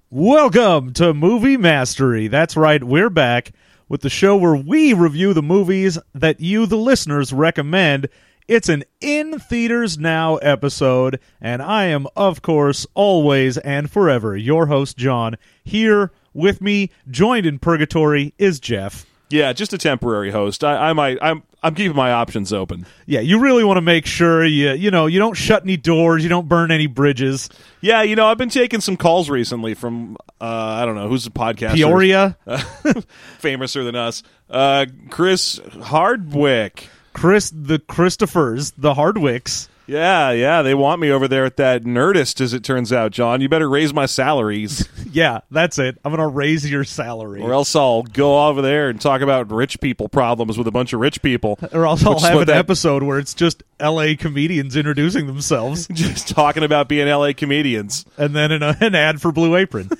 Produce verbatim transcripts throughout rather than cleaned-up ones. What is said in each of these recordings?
Welcome to Movie Mastery. That's right, we're back with the show where we review the movies that you, the listeners, recommend. It's an In Theaters Now episode, and I am, of course, always and forever your host, John. Here with me, joined in purgatory, is Jeff. Yeah, just a temporary host. I, I might. I'm. I'm keeping my options open. Yeah, you really want to make sure you you know you don't shut any doors, you don't burn any bridges. Yeah, you know, I've been taking some calls recently from uh, I don't know who's a podcaster. Peoria, uh, famouser than us. Uh, Chris Hardwick. Chris the Christophers, the Hardwicks. Yeah, yeah, they want me over there at that Nerdist, as it turns out, John. You better raise my salaries. Yeah, that's it. I'm going to raise your salary. Or else I'll go over there and talk about rich people problems with a bunch of rich people. Or else I'll have an that... episode where it's just L A comedians introducing themselves. Just talking about being L A comedians. And then an, an ad for Blue Apron.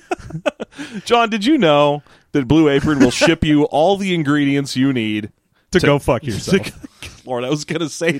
John, did you know that Blue Apron will ship you all the ingredients you need to, to go fuck yourself? To, Lord, I was going to say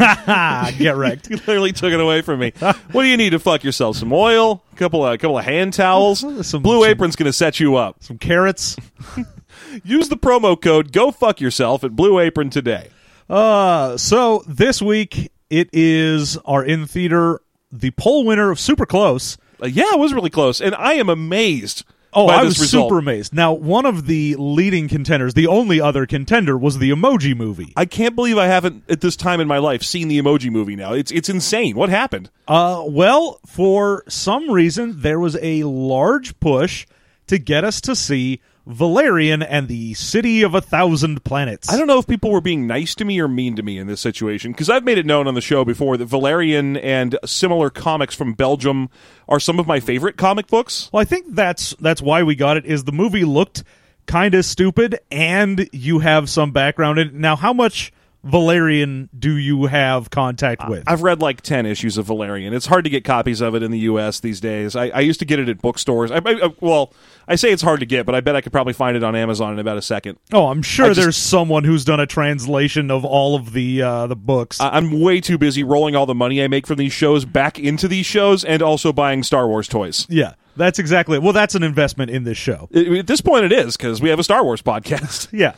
that. Get wrecked. You literally took it away from me. What do you need to fuck yourself? Some oil, a couple of, a couple of hand towels. Some, Blue some, Apron's going to set you up. Some carrots. Use the promo code Go Fuck Yourself at Blue Apron today. Uh, so this week it is our in theater, the poll winner of Super Close. Uh, yeah, it was really close, and I am amazed. Oh, by I this was result. super amazed. Now, one of the leading contenders, the only other contender, was the Emoji Movie. I can't believe I haven't, at this time in my life, seen the Emoji Movie now. It's it's insane. What happened? Uh, well, for some reason, there was a large push to get us to see Valerian and the City of a Thousand Planets. I don't know if people were being nice to me or mean to me in this situation, because I've made it known on the show before that Valerian and similar comics from Belgium are some of my favorite comic books. Well, I think that's that's why we got it, is the movie looked kind of stupid, and you have some background in it. Now, how much Valerian do you have contact with? I've read like ten issues of Valerian. It's hard to get copies of it in the U S these days. I, I used to get it at bookstores. I, I, well, I say it's hard to get, but I bet I could probably find it on Amazon in about a second. Oh, I'm sure just, there's someone who's done a translation of all of the uh, the books. I, I'm way too busy rolling all the money I make from these shows back into these shows and also buying Star Wars toys. Yeah, that's exactly it. Well, that's an investment in this show. It, at this point, it is, because we have a Star Wars podcast. Yeah.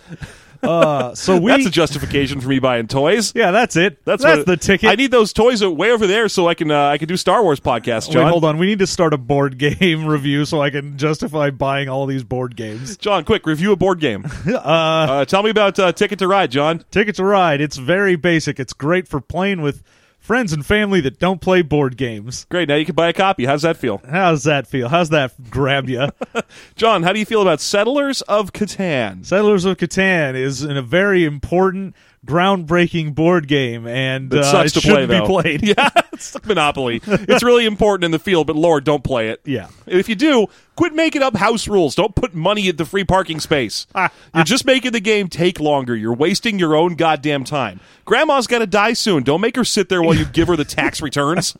Uh, so we, that's a justification for me buying toys. Yeah, that's it. That's, that's what, the ticket. I need those toys way over there so I can uh, I can do Star Wars podcasts, John. Wait, hold on. We need to start a board game review so I can justify buying all these board games. John, quick, review a board game. uh, uh, tell me about uh, Ticket to Ride, John. Ticket to Ride. It's very basic. It's great for playing with friends and family that don't play board games. Great. Now you can buy a copy. How's that feel? How's that feel? How's that grab you? John, how do you feel about Settlers of Catan? Settlers of Catan is in a very important, groundbreaking board game, and it, uh, sucks it to play, shouldn't be though. played. Yeah, it's like Monopoly. It's really important in the field, but Lord, don't play it. Yeah. If you do, quit making up house rules. Don't put money at the free parking space. You're just making the game take longer. You're wasting your own goddamn time. Grandma's got to die soon. Don't make her sit there while you give her the tax returns.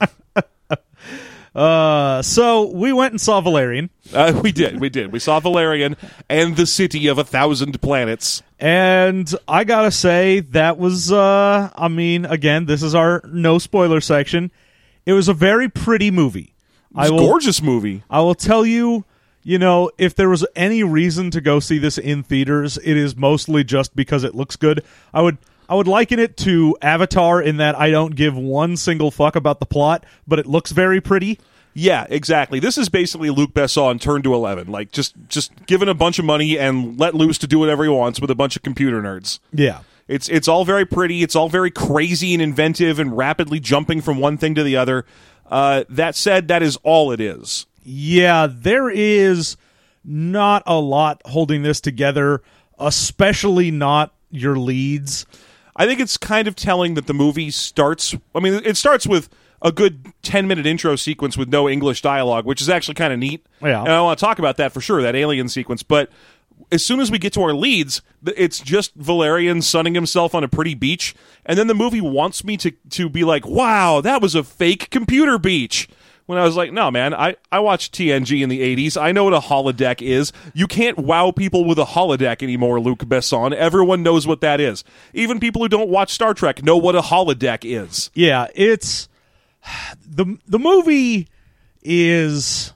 Uh, so we went and saw Valerian. Uh, we did, we did. We saw Valerian and the City of a Thousand Planets. And I gotta say, that was, uh, I mean, again, this is our no spoiler section. It was a very pretty movie. It was I will, a gorgeous movie. I will tell you, you know, if there was any reason to go see this in theaters, it is mostly just because it looks good. I would... I would liken it to Avatar in that I don't give one single fuck about the plot, but it looks very pretty. Yeah, exactly. This is basically Luc Besson turned to eleven. Like, just, just given a bunch of money and let loose to do whatever he wants with a bunch of computer nerds. Yeah. It's it's all very pretty. It's all very crazy and inventive and rapidly jumping from one thing to the other. Uh, that said, that is all it is. Yeah, there is not a lot holding this together, especially not your leads. I think it's kind of telling that the movie starts... I mean, it starts with a good ten-minute intro sequence with no English dialogue, which is actually kind of neat. Yeah. And I want to talk about that for sure, that alien sequence. But as soon as we get to our leads, it's just Valerian sunning himself on a pretty beach, and then the movie wants me to, to be like, wow, that was a fake computer beach. When I was like, no, man, I, I watched T N G in the eighties. I know what a holodeck is. You can't wow people with a holodeck anymore, Luc Besson. Everyone knows what that is. Even people who don't watch Star Trek know what a holodeck is. Yeah, it's... The, the movie is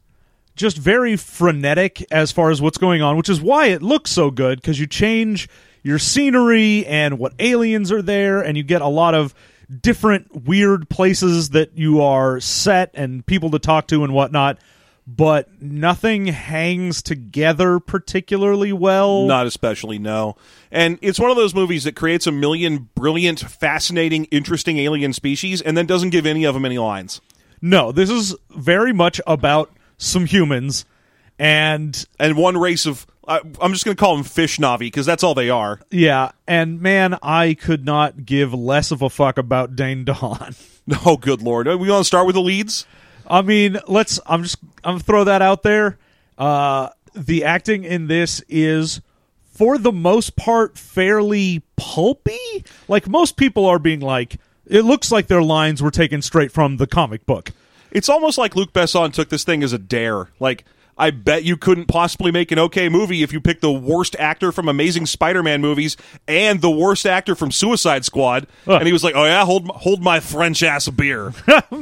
just very frenetic as far as what's going on, which is why it looks so good, because you change your scenery and what aliens are there, and you get a lot of different weird places that you are set and people to talk to and whatnot, but nothing hangs together particularly well. Not especially, no. And it's one of those movies that creates a million brilliant, fascinating, interesting alien species and then doesn't give any of them any lines. No, this is very much about some humans and... And one race of... I, I'm just going to call them fish Navi, because that's all they are. Yeah, and man, I could not give less of a fuck about Dane DeHaan. Oh, good lord. We want to start with the leads? I mean, let's... I'm just... I'm going to throw that out there. Uh, the acting in this is, for the most part, fairly pulpy. Like, most people are being like... It looks like their lines were taken straight from the comic book. It's almost like Luc Besson took this thing as a dare. Like, I bet you couldn't possibly make an okay movie if you picked the worst actor from Amazing Spider-Man movies and the worst actor from Suicide Squad. Uh. And he was like, oh yeah, hold hold my French-ass beer.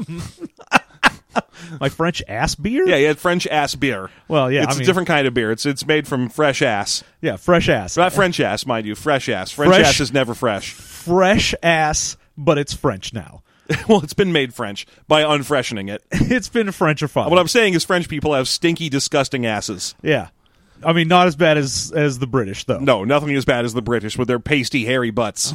My French-ass beer? Yeah, he had French-ass beer. Well, yeah, It's I mean, a different kind of beer. It's it's made from fresh ass. Yeah, fresh ass. Not French ass, mind you. Fresh ass. French Fresh- ass is never fresh. Fresh ass, but it's French now. Well, it's been made French by unfreshening it. It's been Frenchified. What I'm saying is French people have stinky, disgusting asses. Yeah. I mean, not as bad as, as the British, though. No, nothing as bad as the British with their pasty, hairy butts.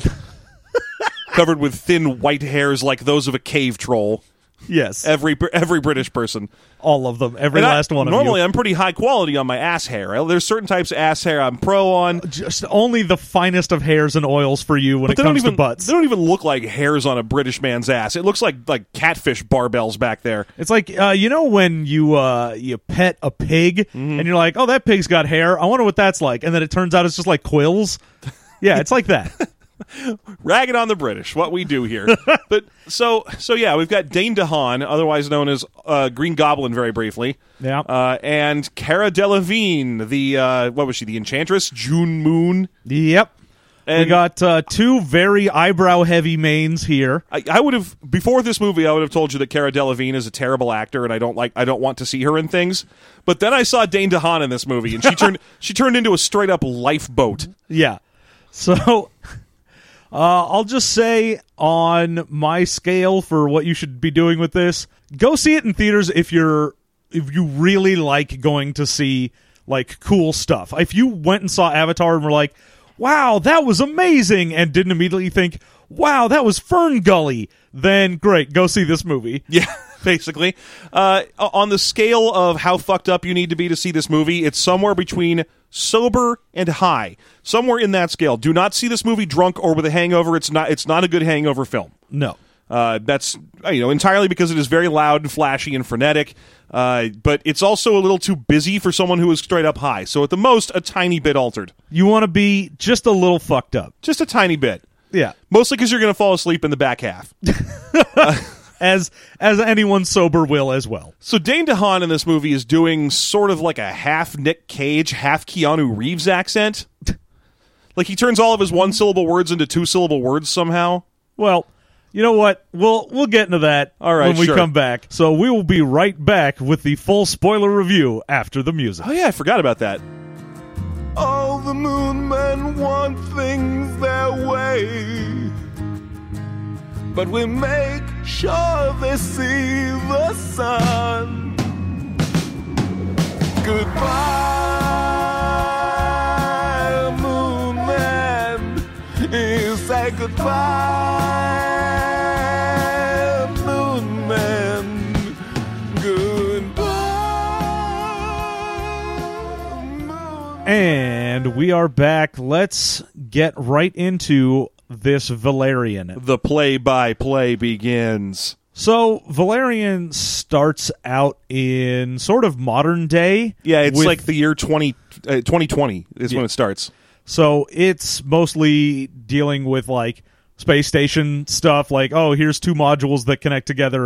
Covered with thin white hairs like those of a cave troll. Yes. Every every British person. All of them. Every And last I, one of normally, you. I'm pretty high quality on my ass hair. There's certain types of ass hair I'm pro on. Just only the finest of hairs and oils for you when But it they don't comes even, to butts. They don't even look like hairs on a British man's ass. It looks like like catfish barbells back there. It's like, uh, you know when you uh, you pet a pig, Mm-hmm. and you're like, oh, that pig's got hair. I wonder what that's like. And then it turns out it's just like quills. Yeah, it's like that. Ragging on the British, what we do here. But so so yeah, we've got Dane DeHaan, otherwise known as uh, Green Goblin, very briefly. Yeah. Uh, and Cara Delevingne, the uh, what was she? The Enchantress, June Moon. Yep. And we got uh, two very eyebrow-heavy mains here. I, I would have before this movie, I would have told you that Cara Delevingne is a terrible actor, and I don't like I don't want to see her in things. But then I saw Dane DeHaan in this movie, and she turned she turned into a straight up lifeboat. Yeah. So... Uh, I'll just say on my scale for what you should be doing with this, go see it in theaters if you're if you really like going to see like cool stuff. If you went and saw Avatar and were like, "Wow, that was amazing," and didn't immediately think, "Wow, that was Fern Gully," then great, go see this movie. Yeah. Basically, uh, on the scale of how fucked up you need to be to see this movie, it's somewhere between sober and high. Somewhere in that scale. Do not see this movie drunk or with a hangover. It's not. It's not a good hangover film. No. Uh, that's you know entirely because it is very loud and flashy and frenetic. Uh, but it's also a little too busy for someone who is straight up high. So at the most, a tiny bit altered. You want to be just a little fucked up. Just a tiny bit. Yeah. Mostly because you're going to fall asleep in the back half. uh, As as anyone sober will as well. So Dane DeHaan in this movie is doing sort of like a half Nick Cage, half Keanu Reeves accent. Like he turns all of his one-syllable words into two-syllable words somehow. Well, you know what? We'll we'll get into that all right, when we sure. come back. So we will be right back with the full spoiler review after the music. Oh yeah, I forgot about that. All the moon men want things their way, but we make sure they see the sun. Goodbye, moon man. You say goodbye, moon man. Goodbye, moon. And we are back. Let's get right into this Valerian. The play-by-play begins. So Valerian starts out in sort of modern day. Yeah, it's with- like the year twenty, uh, twenty twenty is Yeah. when it starts. So it's mostly dealing with like space station stuff, like, oh, here's two modules that connect together and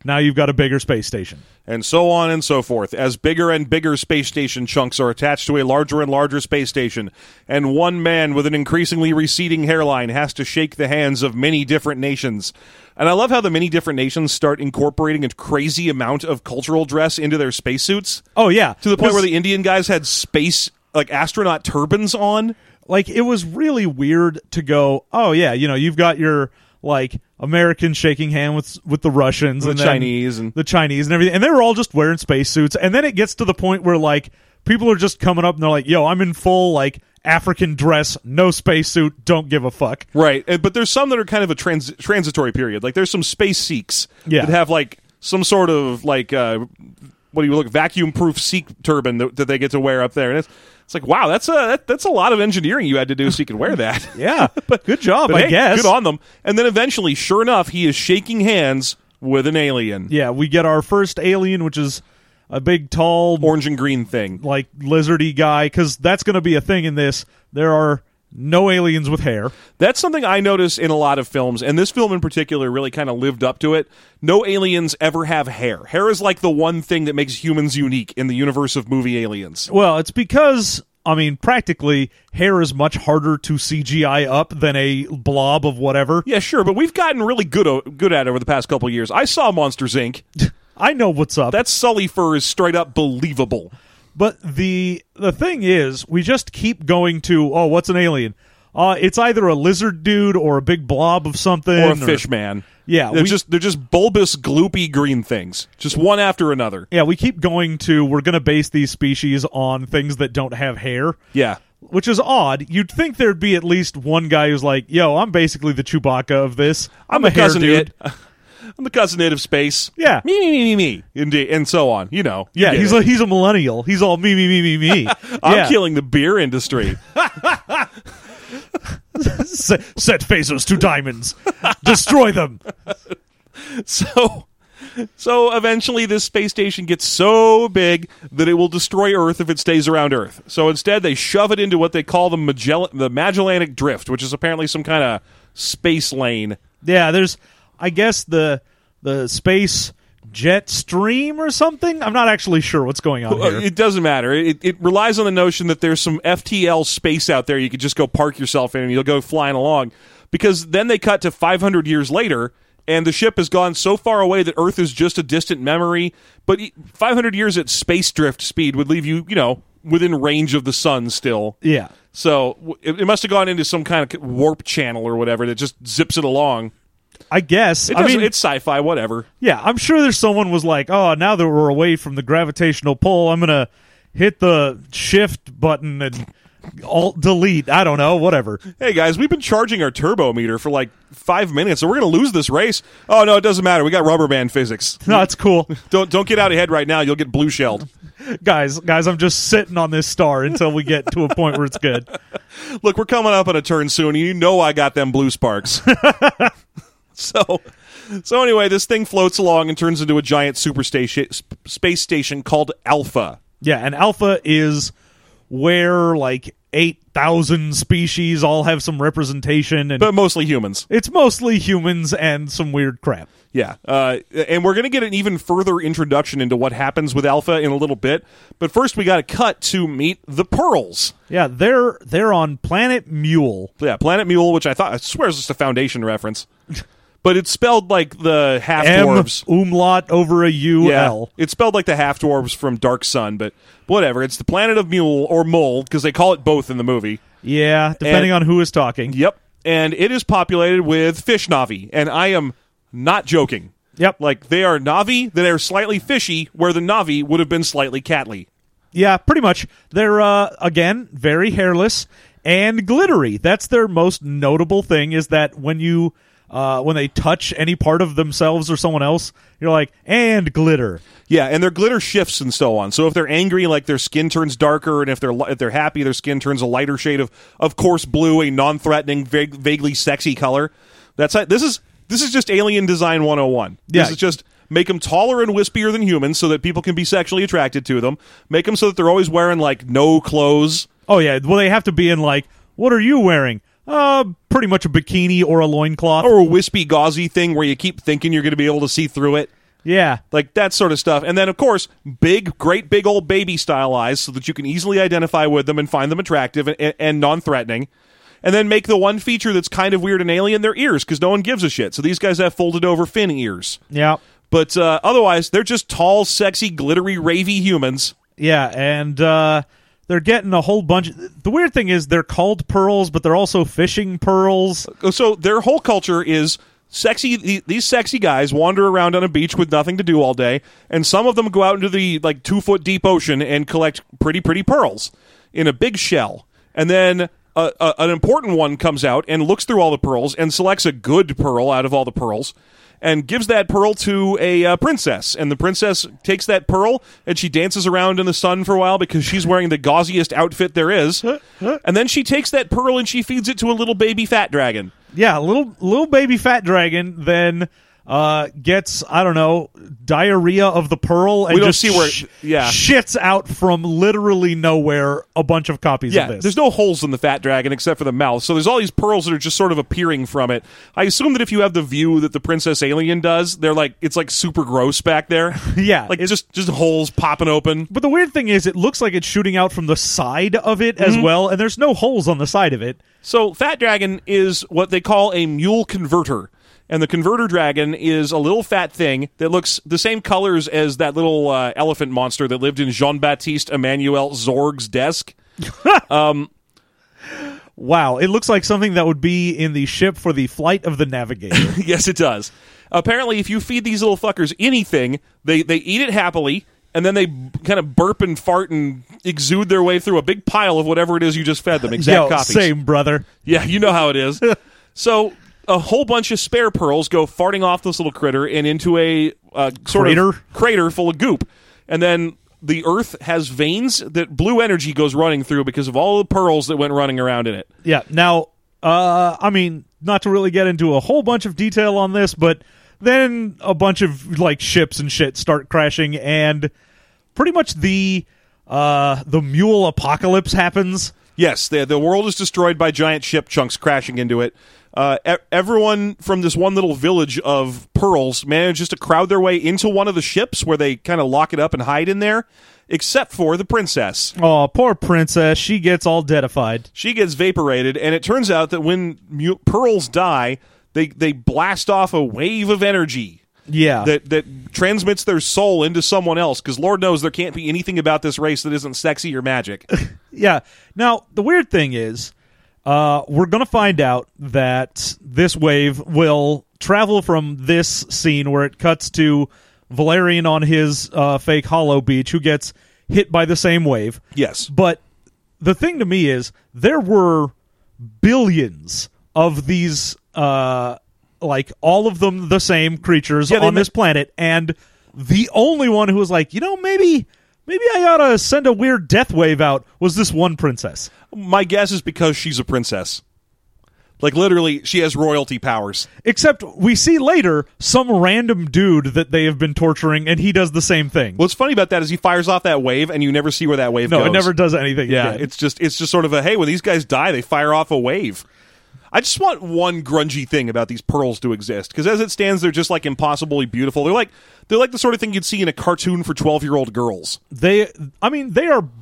Now you've got a bigger space station. And so on and so forth, as bigger and bigger space station chunks are attached to a larger and larger space station, and one man with an increasingly receding hairline has to shake the hands of many different nations. And I love how the many different nations start incorporating a crazy amount of cultural dress into their spacesuits. Oh, yeah. To the point where the Indian guys had space, like, astronaut turbans on. Like, it was really weird to go, oh, yeah, you know, you've got your, like, Americans shaking hands with with the Russians The and then Chinese and- the Chinese and everything, and they were all just wearing spacesuits. And then it gets to the point where like people are just coming up and they're like, "Yo, I'm in full like African dress, no spacesuit, don't give a fuck." Right, and- but there's some that are kind of a trans- transitory period. Like there's some space Sikhs Yeah. that have like some sort of like uh, what do you look vacuum-proof Sikh turban that, that they get to wear up there, and it's it's like wow, that's a that, that's a lot of engineering you had to do so you could wear that. Yeah, but good job, But I hey, guess. good on them. And then eventually, sure enough, he is shaking hands with an alien, Yeah, we get our first alien, which is a big, tall, orange and green thing. like lizardy guy, because that's going to be a thing in this. There are no aliens with hair. That's something I notice in a lot of films, and this film in particular really kind of lived up to it. No aliens ever have hair. Hair is like the one thing that makes humans unique in the universe of movie aliens. Well, it's because, I mean, practically, hair is much harder to C G I up than a blob of whatever. Yeah, sure, but we've gotten really good o- good at it over the past couple of years. I saw Monsters, Incorporated. I know what's up. That Sully fur is straight up believable. But the the thing is, we just keep going to, oh, what's an alien? Uh, it's either a lizard dude or a big blob of something. Or a fish man. Yeah, They're we- just they're just bulbous, gloopy green things. Just one after another. Yeah, we keep going to, we're going to base these species on things that don't have hair. Yeah. Which is odd. You'd think there'd be at least one guy who's like, yo, I'm basically the Chewbacca of this. I'm, I'm a the hair cousin dude. it. I'm the cousin it of space. Yeah. Me, me, me, me, me. Indeed. And so on. You know. You Yeah, get he's it. a, he's a millennial. He's all me, me, me, me, me. I'm yeah. killing the beer industry. set, set phasers to diamonds. Destroy them. So, so eventually, this space station gets so big that it will destroy Earth if it stays around Earth. So instead, they shove it into what they call the, Magell- the Magellanic Drift, which is apparently some kind of space lane. Yeah, there's, I guess, the the space jet stream or something. I'm not actually sure what's going on Uh, here. It doesn't matter. It, it relies on the notion that there's some F T L space out there you could just go park yourself in and you'll go flying along. Because then they cut to five hundred years later, and the ship has gone so far away that Earth is just a distant memory. But five hundred years at space drift speed would leave you, you know, within range of the sun still. Yeah. So w- it, it must have gone into some kind of warp channel or whatever that just zips it along. I guess. It I doesn't, mean, it's sci-fi, whatever. yeah, I'm sure there's someone was like, oh, now that we're away from the gravitational pull, I'm going to hit the shift button and alt delete. I don't know, whatever. Hey guys, we've been charging our turbo meter for like five minutes, so we're going to lose this race. Oh no, it doesn't matter. We got rubber band physics. No, it's cool. Don't don't get out ahead right now. You'll get blue shelled. guys, guys, I'm just sitting on this star until we get to a point where it's good. Look, we're coming up on a turn soon, and you know I got them blue sparks. so, so anyway, this thing floats along and turns into a giant super station, sp- space station called Alpha. Yeah, and Alpha is where like eight thousand species all have some representation, and But mostly humans. it's mostly humans and some weird crap. Yeah, uh, and we're going to get an even further introduction into what happens with Alpha in a little bit. But first, we got to cut to meet the Pearls. Yeah, they're they're on Planet Mule. Yeah, Planet Mule, which I thought I swear is just a Foundation reference, but it's spelled like the half M dwarves. umlaut over a U Yeah, L. it's spelled like the half dwarves from Dark Sun, but whatever. It's the planet of Mule or Mole because they call it both in the movie. Yeah, depending And- on who is talking. Yep, and it is populated with fish Navi, and I am not joking. Yep. Like they are Navi that are slightly fishy, where the Navi would have been slightly catly. Yeah, pretty much. They're uh, again very hairless and glittery. That's their most notable thing. Is that when you uh, when they touch any part of themselves or someone else, you're like, and glitter. Yeah, and their glitter shifts and so on. So if they're angry, like their skin turns darker, and if they're if they're happy, their skin turns a lighter shade of of course blue, a non-threatening, vague, vaguely sexy color. That's this is this is just alien design one oh one. This Yeah. is just make them taller and wispier than humans so that people can be sexually attracted to them. Make them so that they're always wearing like no clothes. Oh yeah, well they have to be in like, what are you wearing? Uh, pretty much a bikini or a loincloth. Or a wispy, gauzy thing where you keep thinking you're going to be able to see through it. Yeah. Like that sort of stuff. And then, of course, big, great big old baby style eyes so that you can easily identify with them and find them attractive and, and non-threatening. And then make the one feature that's kind of weird and alien their ears, because no one gives a shit. So these guys have folded over fin ears. Yeah. But uh, otherwise, they're just tall, sexy, glittery, ravey humans. Yeah, and uh, they're getting a whole bunch. The weird thing is they're called pearls, but they're also fishing pearls. So their whole culture is sexy. These sexy guys wander around on a beach with nothing to do all day, and some of them go out into the like two foot deep ocean and collect pretty, pretty pearls in a big shell. And then a, a, an important one comes out and looks through all the pearls and selects a good pearl out of all the pearls and gives that pearl to a uh, princess. And the princess takes that pearl and she dances around in the sun for a while because she's wearing the gauziest outfit there is. And then she takes that pearl and she feeds it to a little baby fat dragon. Yeah, little little baby fat dragon then uh, gets, I don't know, diarrhea of the pearl and We don't just see where it- sh- yeah. shits out from literally nowhere a bunch of copies Yeah, of this. there's no holes in the fat dragon except for the mouth. So there's all these pearls that are just sort of appearing from it. I assume that if you have the view that the Princess Alien does, they're like it's like super gross back there. Yeah, like it's- just just holes popping open. But the weird thing is it looks like it's shooting out from the side of it as Mm-hmm. well, and there's no holes on the side of it. So Fat Dragon is what they call a mule converter. And the converter dragon is a little fat thing that looks the same colors as that little uh, elephant monster that lived in Jean-Baptiste Emmanuel Zorg's desk. Wow, it looks like something that would be in the ship for the Flight of the Navigator. Yes, it does. Apparently, if you feed these little fuckers anything, they, they eat it happily, and then they b- kind of burp and fart and exude their way through a big pile of whatever it is you just fed them. Exact Yo, copies. same, brother. Yeah, you know how it is. So a whole bunch of spare pearls go farting off this little critter and into a uh, sort Crater? of crater full of goop. And then the Earth has veins that blue energy goes running through because of all the pearls that went running around in it. Yeah, now, uh, I mean, not to really get into a whole bunch of detail on this, but then a bunch of, like, ships and shit start crashing, and pretty much the, uh, the mule apocalypse happens. Yes, the, the world is destroyed by giant ship chunks crashing into it. Uh, e- everyone from this one little village of pearls manages to crowd their way into one of the ships where they kind of lock it up and hide in there, except for the princess. Oh, poor princess. She gets all deadified. She gets vaporated, and it turns out that when mu- pearls die, they, they blast off a wave of energy Yeah. that, that transmits their soul into someone else, because Lord knows there can't be anything about this race that isn't sexy or magic. Yeah. Now, the weird thing is, uh, we're going to find out that this wave will travel from this scene where it cuts to Valerian on his uh, fake hollow beach, who gets hit by the same wave. Yes. But the thing to me is, there were billions of these, uh, like, all of them the same creatures Yeah, they on ma- this planet, and the only one who was like, you know, maybe... Maybe I ought to send a weird death wave out, was this one princess. My guess is because she's a princess. Like, literally, she has royalty powers. Except we see later some random dude that they have been torturing, and he does the same thing. What's funny about that is he fires off that wave, and you never see where that wave no, goes. it never does anything Yeah, again. it's just it's just sort of a, hey, when these guys die, they fire off a wave. I just want one grungy thing about these pearls to exist, because as it stands, they're just like impossibly beautiful. They're like they're like the sort of thing you'd see in a cartoon for twelve-year-old girls. They, I mean, they are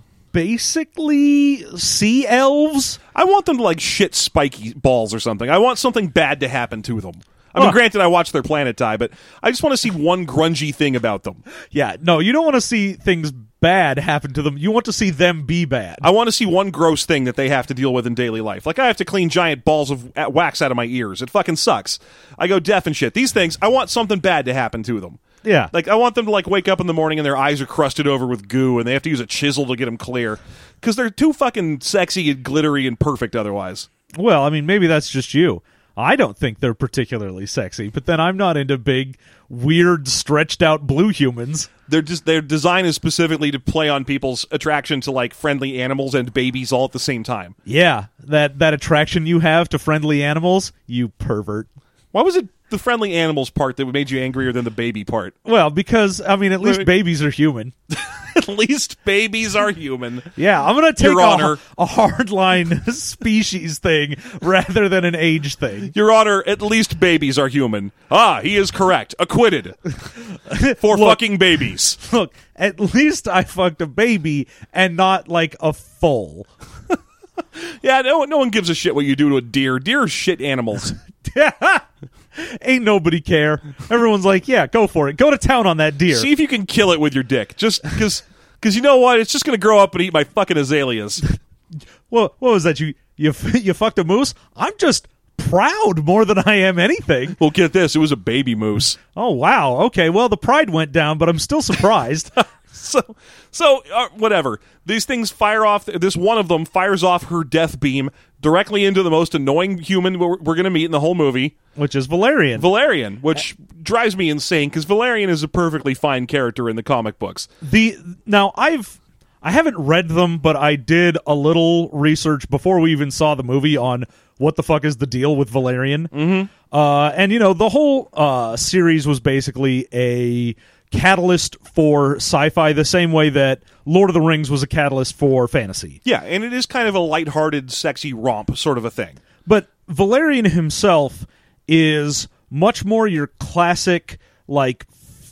basically sea elves. I want them to like shit spiky balls or something. I want something bad to happen to them. I mean, Huh. granted, I watched their planet die, but I just want to see one grungy thing about them. Yeah, no, you don't want to see things bad happen to them. You want to see them be bad. I want to see one gross thing that they have to deal with in daily life. Like, I have to clean giant balls of uh, wax out of my ears. It fucking sucks. I go deaf and shit. These things, I want something bad to happen to them. Yeah. Like, I want them to, like, wake up in the morning and their eyes are crusted over with goo and they have to use a chisel to get them clear. Because they're too fucking sexy and glittery and perfect otherwise. Well, I mean, maybe that's just you. I don't think they're particularly sexy, but then I'm not into big, weird, stretched out blue humans. They're just, their design is specifically to play on people's attraction to, like, friendly animals and babies all at the same time. Yeah, that, that attraction you have to friendly animals, you pervert. Why was it the friendly animals part that made you angrier than the baby part? Well, because, I mean, at least babies are human. At least babies are human. Yeah, I'm going to take Your Honor. a, a hardline species thing rather than an age thing. Your Honor, at least babies are human. Ah, he is correct. Acquitted. For Look. fucking babies. Look, at least I fucked a baby and not like a foal. Yeah, no, no one gives a shit what you do to a deer. Deer are shit animals. Ain't nobody care. Everyone's like, yeah, go for it. Go to town on that deer. See if you can kill it with your dick. Just because, because you know what? It's just going to grow up and eat my fucking azaleas. What, what was that? You, you you fucked a moose? I'm just proud more than I am anything. Well, get this. It was a baby moose. Oh, wow. Okay, well, the pride went down, but I'm still surprised. So, so uh, whatever. These things fire off. This one of them fires off her death beam directly into the most annoying human we're, we're going to meet in the whole movie, Which is Valerian. Valerian, which drives me insane because Valerian is a perfectly fine character in the comic books. The now I've I haven't read them, but I did a little research before we even saw the movie on what the fuck is the deal with Valerian. Mm-hmm. Uh, and you know, the whole uh, series was basically a catalyst for sci-fi, the same way that Lord of the Rings was a catalyst for fantasy. Yeah, and it is kind of a lighthearted, sexy romp sort of a thing. But Valerian himself is much more your classic, like,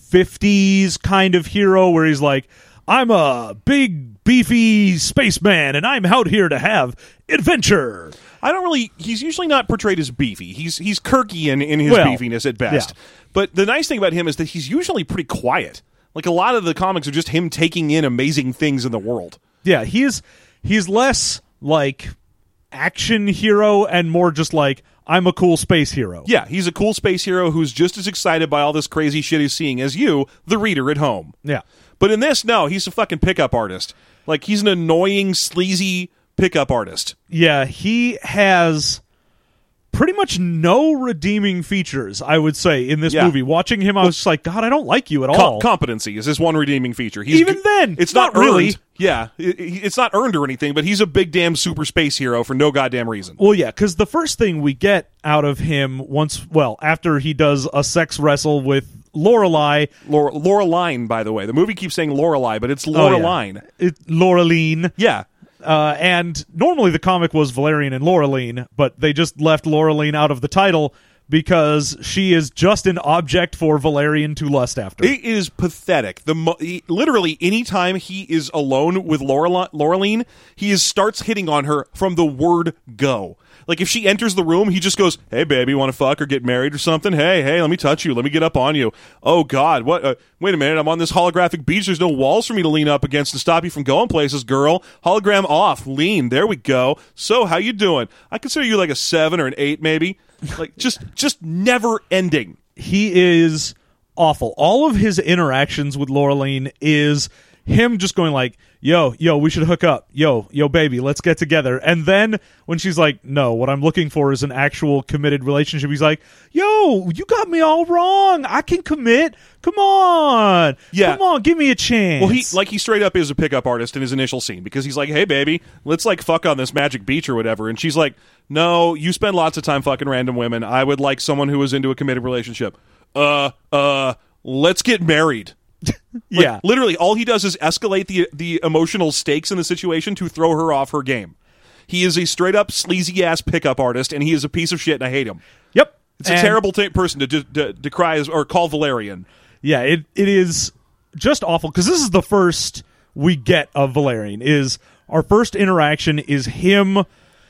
fifties kind of hero where he's like, I'm a big, beefy spaceman, and I'm out here to have adventure. I don't really. He's usually not portrayed as beefy. He's he's Kirkian in his Well, beefiness at best. yeah. But the nice thing about him is that he's usually pretty quiet. Like a lot of the comics are just him taking in amazing things in the world. Yeah, he's he's less like action hero and more just like, I'm a cool space hero. Yeah, he's a cool space hero who's just as excited by all this crazy shit he's seeing as you, the reader at home. Yeah. But in this, no, he's a fucking pickup artist. Like he's an annoying, sleazy pickup artist. Yeah, he has pretty much no redeeming features, I would say, in this Yeah. movie. Watching him, I was just like, God, I don't like you at Com- all. competency is his one redeeming feature. He's Even g- then, it's not, not really. earned. Yeah, it- it's not earned or anything, but he's a big damn super space hero for no goddamn reason. Well, yeah, because the first thing we get out of him once, well, after he does a sex wrestle with Lorelei. Laura, Laureline, by the way. The movie keeps saying Lorelei, but it's Oh, yeah. Laureline. It, Laureline. Yeah. Uh, and normally the comic was Valerian and Laureline, but they just left Laureline out of the title because she is just an object for Valerian to lust after. It is pathetic. The mo- he, literally anytime he is alone with Laurel- Laureline, he is starts hitting on her from the word go. Like if she enters the room, he just goes, "Hey baby, want to fuck or get married or something? Hey, hey, let me touch you. Let me get up on you. Oh God, what? Uh, wait a minute, I'm on this holographic beach. There's no walls for me to lean up against to stop you from going places, girl. Hologram off, lean. There we go. So how you doing? I consider you like a seven or an eight, maybe. Like just, just never ending. He is awful. All of his interactions with Laureline is him just going like, yo, yo, we should hook up. Yo, yo, baby, let's get together. And then when she's like, no, what I'm looking for is an actual committed relationship, he's like, yo, you got me all wrong. I can commit. Come on. Yeah. Come on, give me a chance. Well, he like he straight up is a pickup artist in his initial scene because he's like, "Hey, baby, let's like fuck on this magic beach or whatever," and she's like, "No, you spend lots of time fucking random women. I would like someone who is into a committed relationship. Uh, uh, let's get married." Like, yeah. literally, all he does is escalate the the emotional stakes in the situation to throw her off her game. He is a straight up sleazy ass pickup artist, and he is a piece of shit, and I hate him. Yep. It's a And- terrible t- person to de- de- decry as, or call Valerian. Yeah, it it is just awful because this is the first we get of Valerian. Is our first interaction is him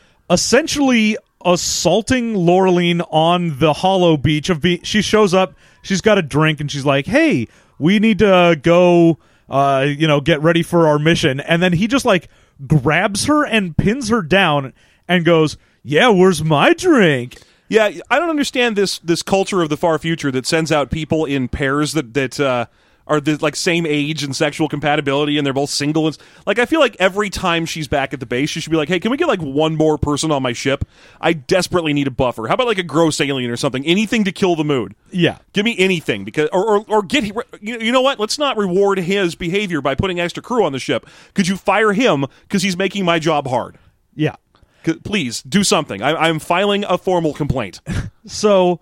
essentially assaulting Laureline on the hollow beach of be- she shows up, she's got a drink, and she's like, hey, we need to go uh you know get ready for our mission. And then he just like grabs her and pins her down and goes, yeah, where's my drink? Yeah, I don't understand this this culture of the far future that sends out people in pairs that that uh, are the, like same age and sexual compatibility, and they're both single. And, like I feel like every time she's back at the base, she should be like, "Hey, can we get like one more person on my ship? I desperately need a buffer. How about like a gross alien or something? Anything to kill the mood. Yeah. Give me anything because or or, or get you you know what? Let's not reward his behavior by putting extra crew on the ship. Could you fire him because he's making my job hard? Yeah. C- Please do something. I, I'm filing a formal complaint." So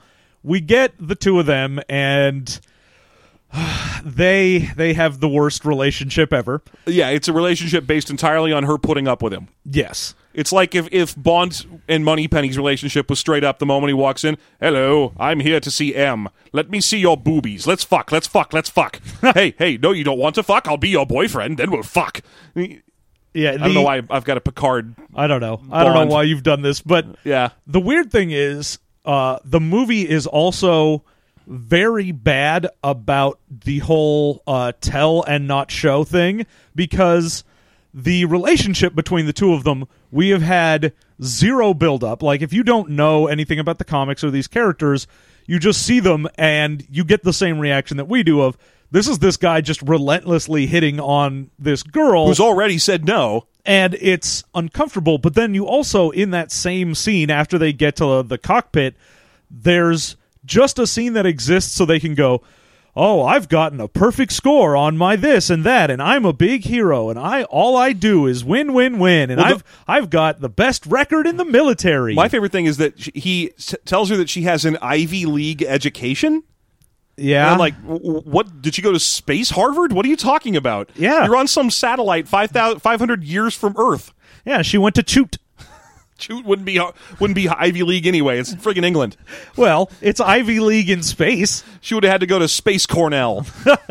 we get the two of them, and they they have the worst relationship ever. Yeah, it's a relationship based entirely on her putting up with him. Yes. It's like if, if Bond and Moneypenny's relationship was straight up the moment he walks in. Hello, I'm here to see M. Let me see your boobies. Let's fuck, let's fuck, let's fuck. hey, hey, no, you don't want to fuck? I'll be your boyfriend, then we'll fuck. Yeah, I don't know why I've got a Picard. I don't know. I don't know Bond. why you've done this, but Yeah. the weird thing is uh, the movie is also very bad about the whole uh, tell and not show thing, because the relationship between the two of them, we have had zero build-up. Like, if you don't know anything about the comics or these characters, you just see them and you get the same reaction that we do of, this is this guy just relentlessly hitting on this girl. Who's already said no. And it's uncomfortable. But then you also, in that same scene, after they get to the cockpit, there's just a scene that exists so they can go, oh, I've gotten a perfect score on my this and that, and I'm a big hero, and I all I do is win, win, win, and Well, the- I've I've got the best record in the military. My favorite thing is that she, he s- tells her that she has an Ivy League education. yeah, And I'm like, w- w- what? Did you go to space Harvard? What are you talking about? Yeah. You're on some satellite five thousand five hundred years from Earth. yeah, she went to Choot. Shoot, wouldn't be wouldn't be Ivy League anyway. It's friggin' England. Well, it's Ivy League in space. She would have had to go to Space Cornell.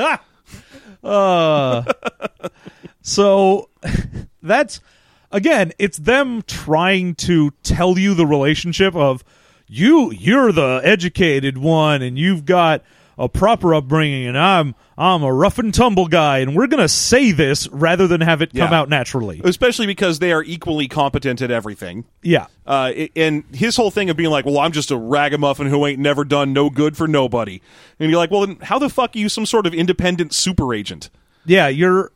So that's, again, it's them trying to tell you the relationship of you you're the educated one and you've got a proper upbringing and I'm I'm a rough and tumble guy, and we're going to say this rather than have it come Yeah. out naturally. Especially because they are equally competent at everything. Yeah. Uh, i- and his whole thing of being like, well, I'm just a ragamuffin who ain't never done no good for nobody. And you're like, well, then how the fuck are you some sort of independent super agent? Yeah, you're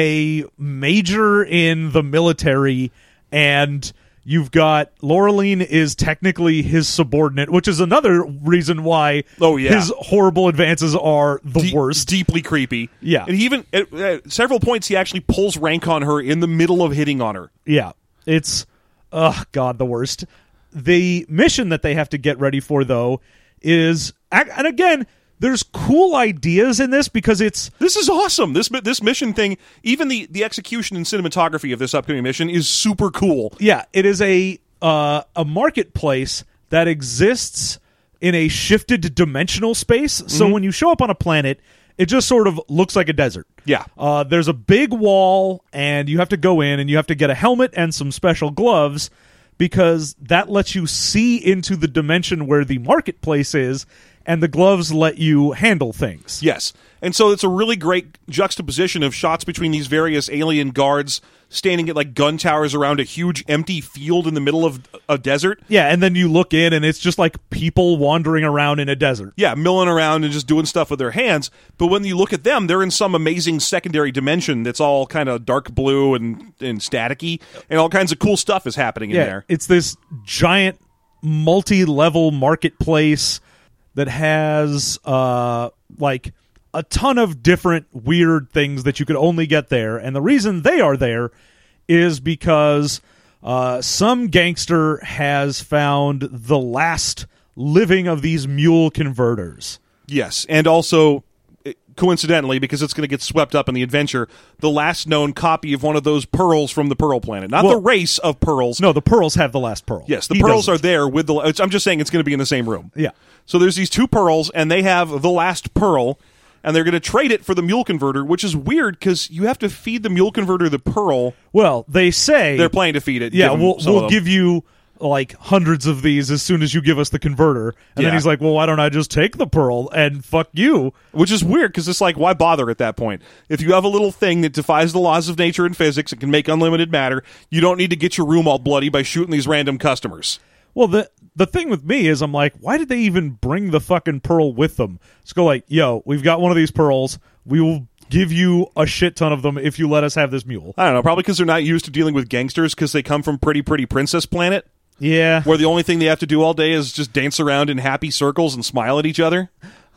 a major in the military, and you've got Laureline is technically his subordinate, which is another reason why Oh, yeah. his horrible advances are the De- worst. Deeply creepy. Yeah. And he even, at, at several points, he actually pulls rank on her in the middle of hitting on her. Yeah, it's, oh god, the worst. The mission that they have to get ready for, though, is, and again, there's cool ideas in this because it's, This is awesome. This mi- this mission thing, even the, the execution and cinematography of this upcoming mission is super cool. yeah, it is a uh, a marketplace that exists in a shifted dimensional space. So when you show up on a planet, it just sort of looks like a desert. Yeah. Uh, there's a big wall, and you have to go in, and you have to get a helmet and some special gloves, because that lets you see into the dimension where the marketplace is, and the gloves let you handle things. Yes. And so it's a really great juxtaposition of shots between these various alien guards standing at like gun towers around a huge empty field in the middle of a desert. Yeah, and then you look in, and it's just like people wandering around in a desert. Yeah, milling around and just doing stuff with their hands. But when you look at them, they're in some amazing secondary dimension that's all kind of dark blue and, and staticky, and all kinds of cool stuff is happening in Yeah, there. it's this giant multi-level marketplace that has uh like a ton of different weird things that you could only get there, and the reason they are there is because uh some gangster has found the last living of these mule converters. Yes, and also, eh, coincidentally, because it's going to get swept up in the adventure, the last known copy of one of those pearls from the Pearl Planet. Not Well- the race of pearls. No, the pearls have the last pearl. Yes, the He pearls doesn't. are there with the... it's- I'm just saying it's going to be in the same room. Yeah. So there's these two pearls, and they have the last pearl, and they're going to trade it for the mule converter, which is weird because you have to feed the mule converter the pearl. Well, they say They're planning to feed it. yeah, give 'em we'll some of we'll them. give you like hundreds of these as soon as you give us the converter. And Yeah. then he's like, well, why don't I just take the pearl and fuck you? Which is weird because it's like, why bother at that point? If you have a little thing that defies the laws of nature and physics and can make unlimited matter, you don't need to get your room all bloody by shooting these random customers. Well, the the thing with me is I'm like, why did they even bring the fucking pearl with them? Let's go like, yo, we've got one of these pearls. We will give you a shit ton of them if you let us have this mule. I don't know, probably because they're not used to dealing with gangsters because they come from Pretty Pretty Princess Planet, Yeah. where the only thing they have to do all day is just dance around in happy circles and smile at each other.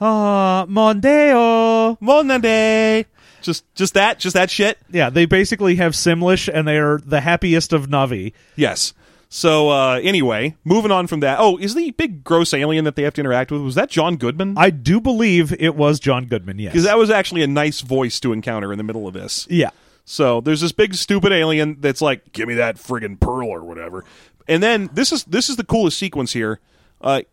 Ah, Mondeo. Monday. Just just that, just that shit. Yeah, they basically have Simlish, and they are the happiest of Navi. Yes. So uh, anyway, moving on from that. Oh, is the big gross alien that they have to interact with, was that John Goodman? I do believe it was John Goodman, yes. Because that was actually a nice voice to encounter in the middle of this. Yeah. So there's this big stupid alien that's like, give me that friggin' pearl or whatever. And then this is this is the coolest sequence here. Uh,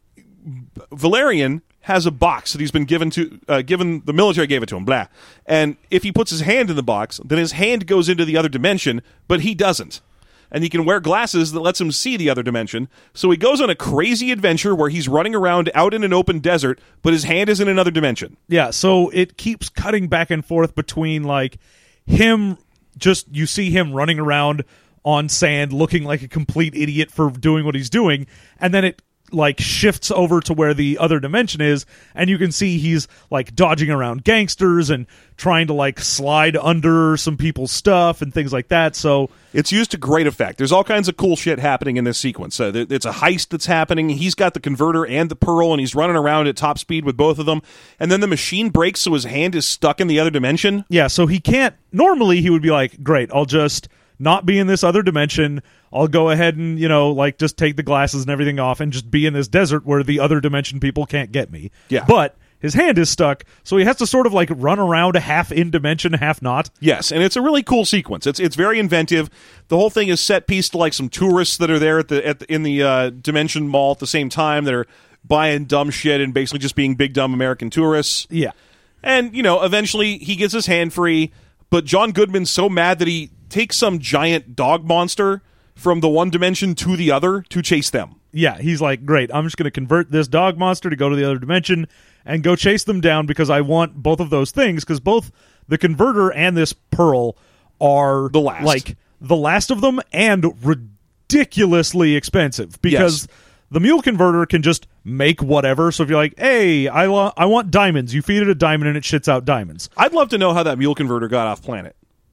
Valerian has a box that he's been given to, uh, given the military gave it to him, blah. And if he puts his hand in the box, then his hand goes into the other dimension, but he doesn't. And he can wear glasses that lets him see the other dimension. So he goes on a crazy adventure where he's running around out in an open desert, but his hand is in another dimension. Yeah, so it keeps cutting back and forth between, like, him, just, you see him running around on sand looking like a complete idiot for doing what he's doing, and then it like shifts over to where the other dimension is, and you can see he's like dodging around gangsters and trying to like slide under some people's stuff and things like that. So it's used to great effect. There's all kinds of cool shit happening in this sequence. Uh, it's a heist that's happening. He's got the converter and the pearl, and he's running around at top speed with both of them. And then the machine breaks, so his hand is stuck in the other dimension. Yeah, so he can't. Normally, he would be like, "Great, I'll just not be in this other dimension. I'll go ahead and, you know, like just take the glasses and everything off and just be in this desert where the other dimension people can't get me." Yeah. But his hand is stuck, so he has to sort of like run around half in dimension, half not. Yes, and it's a really cool sequence. It's it's very inventive. The whole thing is set piece to like some tourists that are there at the, at the in the uh, Dimension Mall at the same time that are buying dumb shit and basically just being big dumb American tourists. Yeah. And, you know, eventually he gets his hand free, but John Goodman's so mad that he takes some giant dog monster from the one dimension to the other to chase them. Yeah, he's like, great, I'm just going to convert this dog monster to go to the other dimension and go chase them down because I want both of those things, because both the converter and this pearl are the last. like the last of them and ridiculously expensive, because yes. the mule converter can just make whatever. So if you're like, hey, I, lo- I want diamonds, you feed it a diamond and it shits out diamonds. I'd love to know how that mule converter got off planet.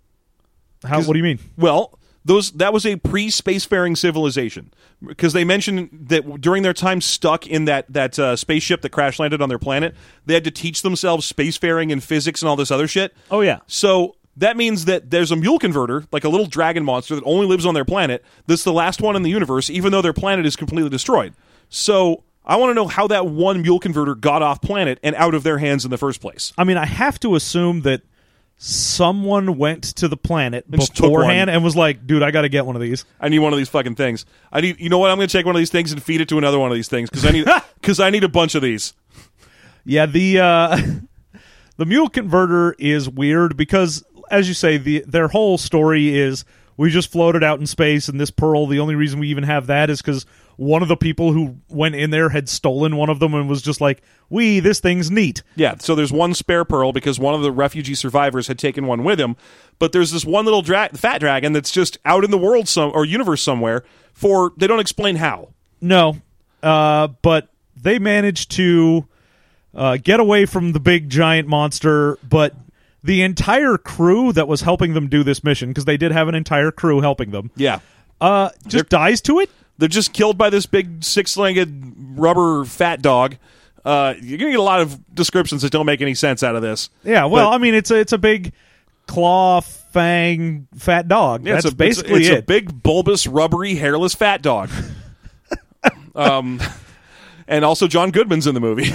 How? What do you mean? Well, those that was a pre-spacefaring civilization, because they mentioned that during their time stuck in that that uh, spaceship that crash landed on their planet, they had to teach themselves spacefaring and physics and all this other shit. Oh yeah. So that means that there's a mule converter, like a little dragon monster that only lives on their planet. That's the last one in the universe, even though their planet is completely destroyed. So I want to know how that one mule converter got off planet and out of their hands in the first place. I mean, I have to assume that someone went to the planet And just took beforehand one. and was like, dude, I got to get one of these. I need one of these fucking things. I need, you know what? I'm going to take one of these things and feed it to another one of these things, because I need, because I need a bunch of these. Yeah, the uh, the mule converter is weird because, as you say, the their whole story is we just floated out in space, and this pearl, the only reason we even have that is because one of the people who went in there had stolen one of them and was just like, "Wee, this thing's neat." Yeah, so there's one spare pearl because one of the refugee survivors had taken one with him, but there's this one little dra- fat dragon that's just out in the world some or universe somewhere. For they don't explain how. No, uh, but they managed to uh, get away from the big giant monster, but the entire crew that was helping them do this mission, because they did have an entire crew helping them, Yeah, uh, just They're- dies to it. they're just killed by this big six-legged rubber fat dog. Uh, you're gonna get a lot of descriptions that don't make any sense out of this. Yeah, well, But- I mean, it's a it's a big claw, fang, fat dog. Yeah, That's it's a, basically it's, it's it. a big, bulbous, rubbery, hairless fat dog. um, and also John Goodman's in the movie.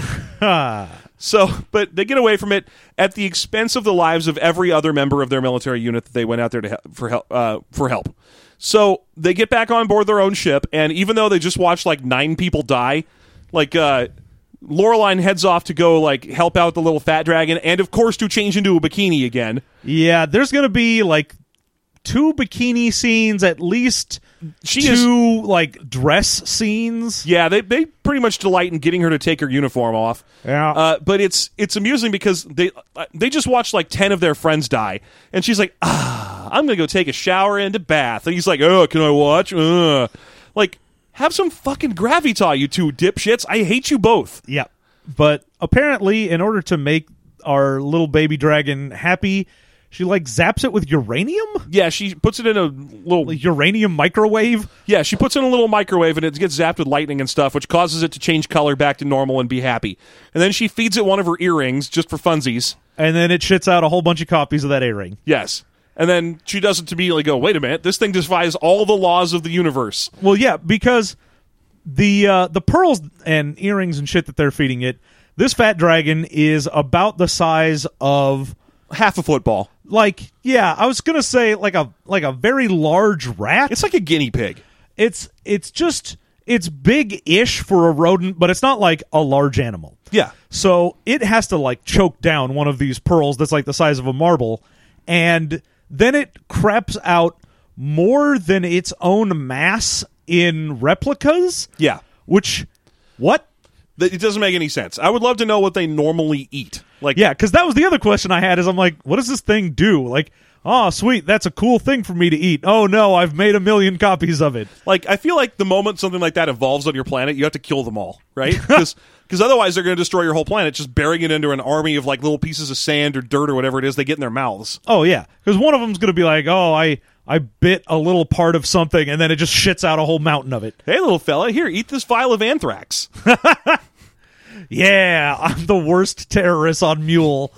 So, but they get away from it at the expense of the lives of every other member of their military unit that they went out there to help, for help. Uh, for help. So they get back on board their own ship, and even though they just watched like nine people die, like uh, Laureline heads off to go like help out the little fat dragon, and of course to change into a bikini again. Yeah, there's going to be like two bikini scenes, at least She two is- like dress scenes. Yeah, they they pretty much delight in getting her to take her uniform off. Yeah. Uh, but it's it's amusing because they uh, they just watched like ten of their friends die, and she's like, ah, I'm gonna go take a shower and a bath, and he's like, oh, can I watch? Uh. Like, have some fucking gravitas, you two dipshits. I hate you both. Yeah, but apparently, in order to make our little baby dragon happy, she like zaps it with uranium. Yeah, she puts it in a little. Like uranium microwave. Yeah, she puts it in a little microwave, and it gets zapped with lightning and stuff, which causes it to change color back to normal and be happy. And then she feeds it one of her earrings just for funsies. And then it shits out a whole bunch of copies of that A-ring. Yes. And then she doesn't immediately go, wait a minute, this thing defies all the laws of the universe. Well, yeah, because the uh, the pearls and earrings and shit that they're feeding it, this fat dragon is about the size of Half a football. like yeah, I was gonna say like a like a very large rat. It's like a guinea pig. It's it's just it's big-ish for a rodent, but it's not like a large animal. Yeah. So it has to like choke down one of these pearls that's like the size of a marble, and then it craps out more than its own mass in replicas. Yeah. Which, what? Th- It doesn't make any sense. I would love to know what they normally eat. Like, Yeah, because that was the other question I had is I'm like, what does this thing do? Like, oh, sweet, that's a cool thing for me to eat. Oh, no, I've made a million copies of it. Like, I feel like the moment something like that evolves on your planet, you have to kill them all, right? Because otherwise they're going to destroy your whole planet, just burying it into an army of, like, little pieces of sand or dirt or whatever it is they get in their mouths. Oh, yeah, because one of them's going to be like, oh, I, I bit a little part of something, and then it just shits out a whole mountain of it. Hey, little fella, here, eat this vial of anthrax. Yeah, I'm the worst terrorist on Mule.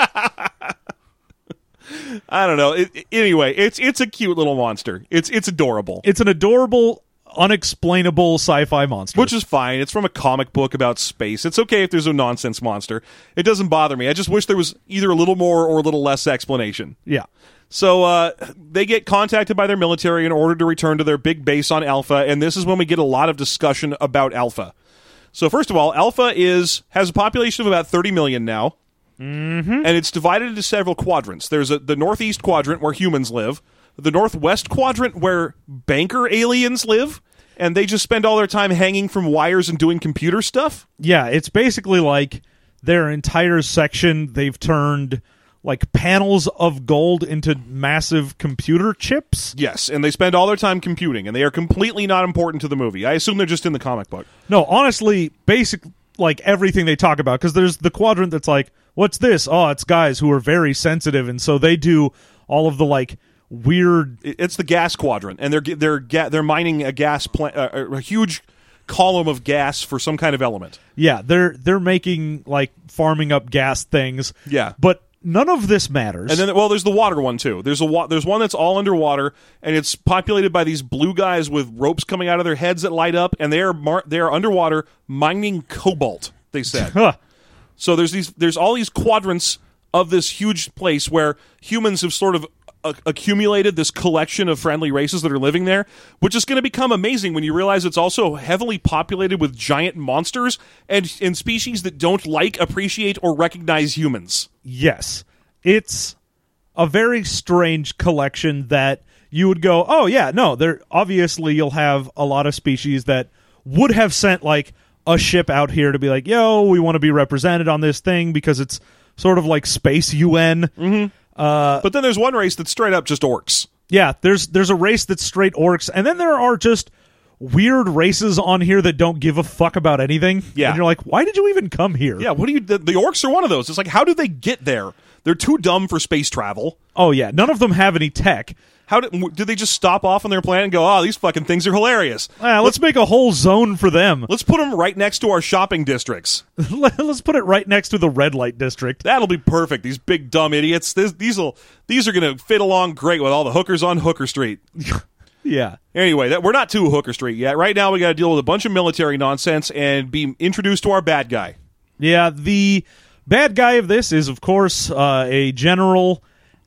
I don't know. It, it- anyway, it's it's a cute little monster. It's it's adorable. It's an adorable, unexplainable sci-fi monster. Which is fine. It's from a comic book about space. It's okay if there's a nonsense monster. It doesn't bother me. I just wish there was either a little more or a little less explanation. yeah. So uh, they get contacted by their military in order to return to their big base on Alpha, and this is when we get a lot of discussion about Alpha. So first of all, Alpha is has a population of about thirty million now, mm-hmm. and it's divided into several quadrants. There's a, the northeast quadrant where humans live, the northwest quadrant where banker aliens live, and they just spend all their time hanging from wires and doing computer stuff. Yeah, it's basically like their entire section they've turned like panels of gold into massive computer chips. Yes, and they spend all their time computing, and they are completely not important to the movie. I assume they're just in the comic book. No, honestly, basic like everything they talk about, because there's the quadrant that's like, what's this? Oh, it's guys who are very sensitive, and so they do all of the like weird. It's the gas quadrant, and they're they're ga- they're mining a gas plant, uh, a huge column of gas for some kind of element. Yeah, they're they're making like farming up gas things. Yeah. But none of this matters. And then, well, there's the water one too. There's a wa- there's one that's all underwater, and it's populated by these blue guys with ropes coming out of their heads that light up, and they are mar- they are underwater mining cobalt. They said. Huh. So there's these there's all these quadrants of this huge place where humans have sort of a- accumulated this collection of friendly races that are living there, which is going to become amazing when you realize it's also heavily populated with giant monsters and, and species that don't like, appreciate, or recognize humans. Yes. It's a very strange collection that you would go, oh, yeah, no, there obviously you'll have a lot of species that would have sent, like, a ship out here to be like, yo, we want to be represented on this thing because it's sort of like space U N. Mm-hmm. Uh, but then there's one race that's straight up just orcs. Yeah, there's there's a race that's straight orcs, and then there are just weird races on here that don't give a fuck about anything. Yeah. And you're like, why did you even come here? Yeah, what do you... The, the orcs are one of those. It's like, how did they get there? They're too dumb for space travel. Oh, yeah, none of them have any tech. How did, did they just stop off on their planet and go, oh, these fucking things are hilarious? Ah, let's make a whole zone for them. Let's put them right next to our shopping districts. Let's put it right next to the red light district. That'll be perfect. These big dumb idiots. This, these will these are going to fit along great with all the hookers on Hooker Street. Yeah. Anyway, that, we're not to Hooker Street yet. Right now, we got to deal with a bunch of military nonsense and be introduced to our bad guy. Yeah, the bad guy of this is, of course, uh, a general,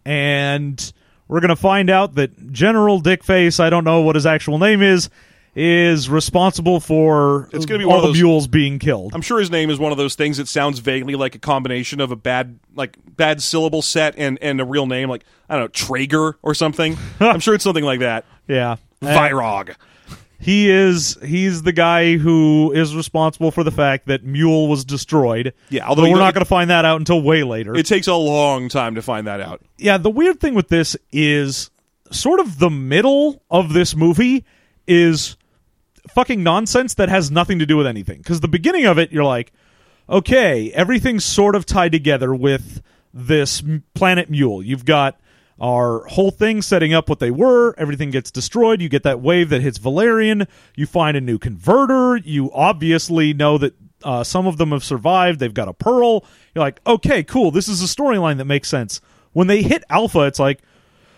and we're going to find out that General Dickface, I don't know what his actual name is, is responsible for It's gonna be all one of the those- mules being killed. I'm sure his name is one of those things that sounds vaguely like a combination of a bad like bad syllable set and, and a real name, like, I don't know, Traeger or something. I'm sure it's something like that. Yeah. Virog. He is he's the guy who is responsible for the fact that Mule was destroyed. Yeah, although But you we're know- not going to find that out until way later. It takes a long time to find that out. Yeah, the weird thing with this is sort of the middle of this movie is fucking nonsense that has nothing to do with anything. Because the beginning of it, you're like, okay, everything's sort of tied together with this m- planet Mule. You've got our whole thing setting up what they were. Everything gets destroyed. You get that wave that hits Valerian. You find a new converter. You obviously know that uh, some of them have survived. They've got a pearl. You're like, okay, cool. This is a storyline that makes sense. When they hit Alpha, it's like,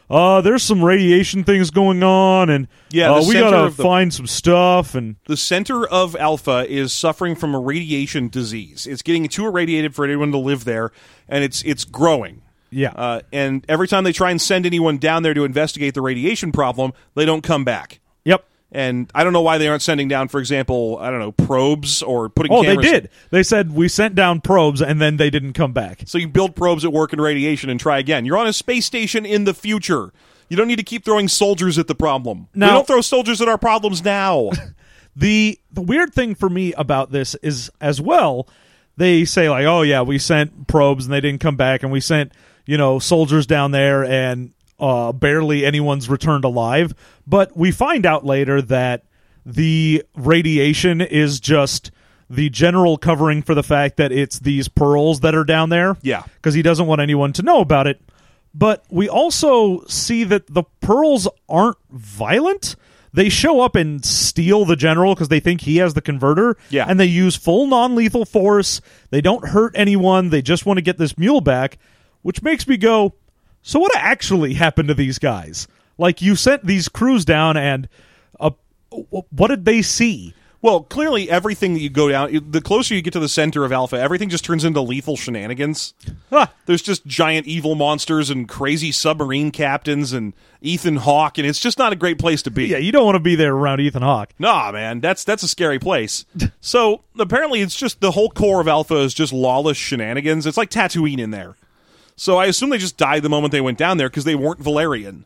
uh, there's some radiation things going on, and Yeah, the uh, we center gotta of the- find some stuff. And The center of Alpha is suffering from a radiation disease. It's getting too irradiated for anyone to live there, and it's it's growing. yeah, Uh, and every time they try and send anyone down there to investigate the radiation problem, they don't come back. yep. And I don't know why they aren't sending down, for example, I don't know, probes or putting Oh, cameras. they did. They said we sent down probes, and then they didn't come back. So you build probes that work in radiation and try again. You're on a space station in the future. You don't need to keep throwing soldiers at the problem. Now- we don't throw soldiers at our problems now. The the weird thing for me about this is as well, they say like, oh yeah, we sent probes and they didn't come back, and we sent, you know, soldiers down there, and uh, barely anyone's returned alive. But we find out later that the radiation is just the general covering for the fact that it's these pearls that are down there. Yeah. Because he doesn't want anyone to know about it. But we also see that the pearls aren't violent. They show up and steal the general because they think he has the converter. Yeah. And they use full non-lethal force. They don't hurt anyone. They just want to get this mule back, which makes me go, so what actually happened to these guys? Like, you sent these crews down, and uh, what did they see? Well, clearly everything that you go down, the closer you get to the center of Alpha, everything just turns into lethal shenanigans. Ah, There's just giant evil monsters and crazy submarine captains and Ethan Hawke, and it's just not a great place to be. yeah, you don't want to be there around Ethan Hawke. Nah, man, that's that's a scary place. So apparently, it's just the whole core of Alpha is just lawless shenanigans. It's like Tatooine in there. So I assume they just died the moment they went down there because they weren't Valerian.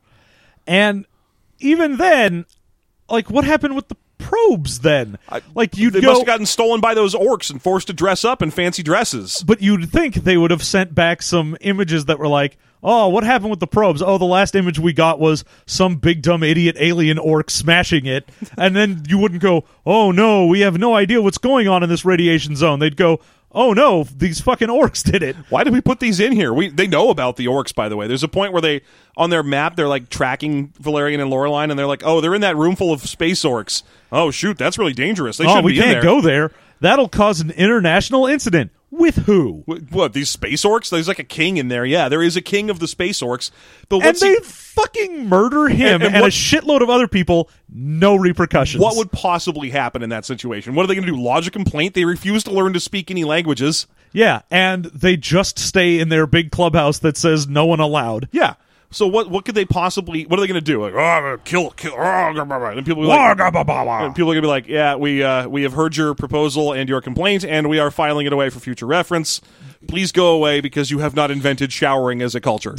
And even then, like, what happened with the probes then? I- like, you'd They go, must have gotten stolen by those orcs and forced to dress up in fancy dresses. but you'd think they would have sent back some images that were like, oh, what happened with the probes? Oh, the last image we got was some big dumb idiot alien orc smashing it. And then you wouldn't go, oh no, we have no idea what's going on in this radiation zone. They'd go, oh no, these fucking orcs did it. Why did we put these in here? We They know about the orcs, by the way. There's a point where they, on their map, they're like tracking Valerian and Laureline, and they're like, oh, they're in that room full of space orcs. Oh, shoot, that's really dangerous. They Oh, shouldn't we be in can't there. go there. That'll cause an international incident. With who? What, what, these space orcs? There's like a king in there. Yeah, there is a king of the space orcs. But And what's they he, fucking murder him And- and, and what- a shitload of other people. No repercussions. what would possibly happen in that situation? What are they going to do? Lodge a complaint? They refuse to learn to speak any languages. Yeah, and they just stay in their big clubhouse that says no one allowed. Yeah. So what? What could they possibly? What are they going to do? Like, oh, I'm gonna kill, kill, oh, and people will be like, and people are going to be like, yeah, we uh, we have heard your proposal and your complaint, and we are filing it away for future reference. Please go away because you have not invented showering as a culture.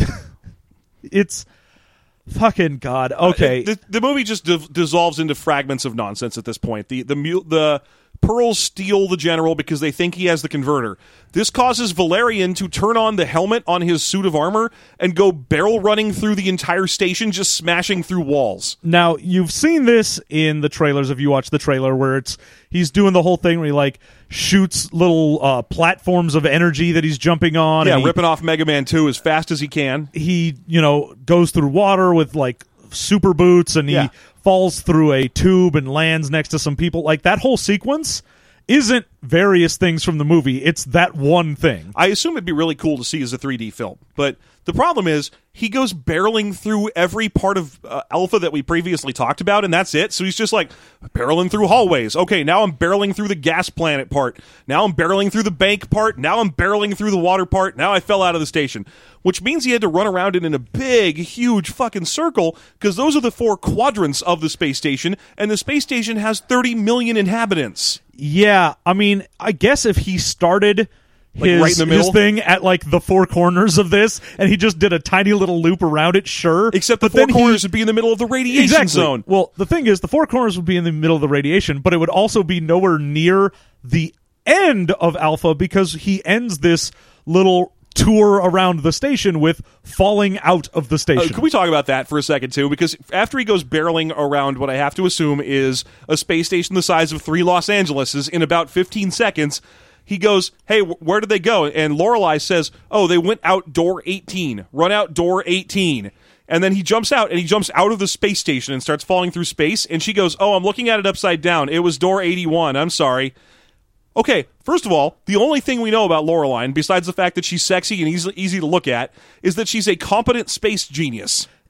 It's fucking God. Okay. the, the movie just div- dissolves into fragments of nonsense at this point. The the mu- the Pearls steal the general because they think he has the converter. This causes Valerian to turn on the helmet on his suit of armor and go barrel running through the entire station, just smashing through walls. Now, you've seen this in the trailers if you watch the trailer where it's he's doing the whole thing where he like shoots little uh, platforms of energy that he's jumping on. Yeah, and he, ripping off Mega Man two as fast as he can. he, you know, goes through water with like super boots, and he Yeah. falls through a tube and lands next to some people. Like, that whole sequence isn't various things from the movie. It's that one thing. I assume it'd be really cool to see as a three D film. But the problem is, he goes barreling through every part of uh, Alpha that we previously talked about, and that's it. So he's just like, barreling through hallways. Okay, now I'm barreling through the gas planet part. Now I'm barreling through the bank part. Now I'm barreling through the water part. Now I fell out of the station. Which means he had to run around it in a big, huge fucking circle, because those are the four quadrants of the space station, and the space station has thirty million inhabitants. Yeah, I mean, I guess if he started Like, his, right in the middle? his thing at like the four corners of this, and he just did a tiny little loop around it, sure. Except the but four then he- corners would be in the middle of the radiation exactly. zone. Well, the thing is, the four corners would be in the middle of the radiation, but it would also be nowhere near the end of Alpha, because he ends this little tour around the station with falling out of the Uh, station. can we talk about that for a second, too? Because after he goes barreling around what I have to assume is a space station the size of three Los Angeleses in about fifteen seconds, he goes, hey, wh- where did they go? And Lorelei says, oh, they went out door eighteen. Run out door eighteen. And then he jumps out, and he jumps out of the space station and starts falling through space. And she goes, oh, I'm looking at it upside down. It was door eighty-one. I'm sorry. Okay, first of all, the only thing we know about Laureline, besides the fact that she's sexy and easy, easy to look at, is that she's a competent space genius.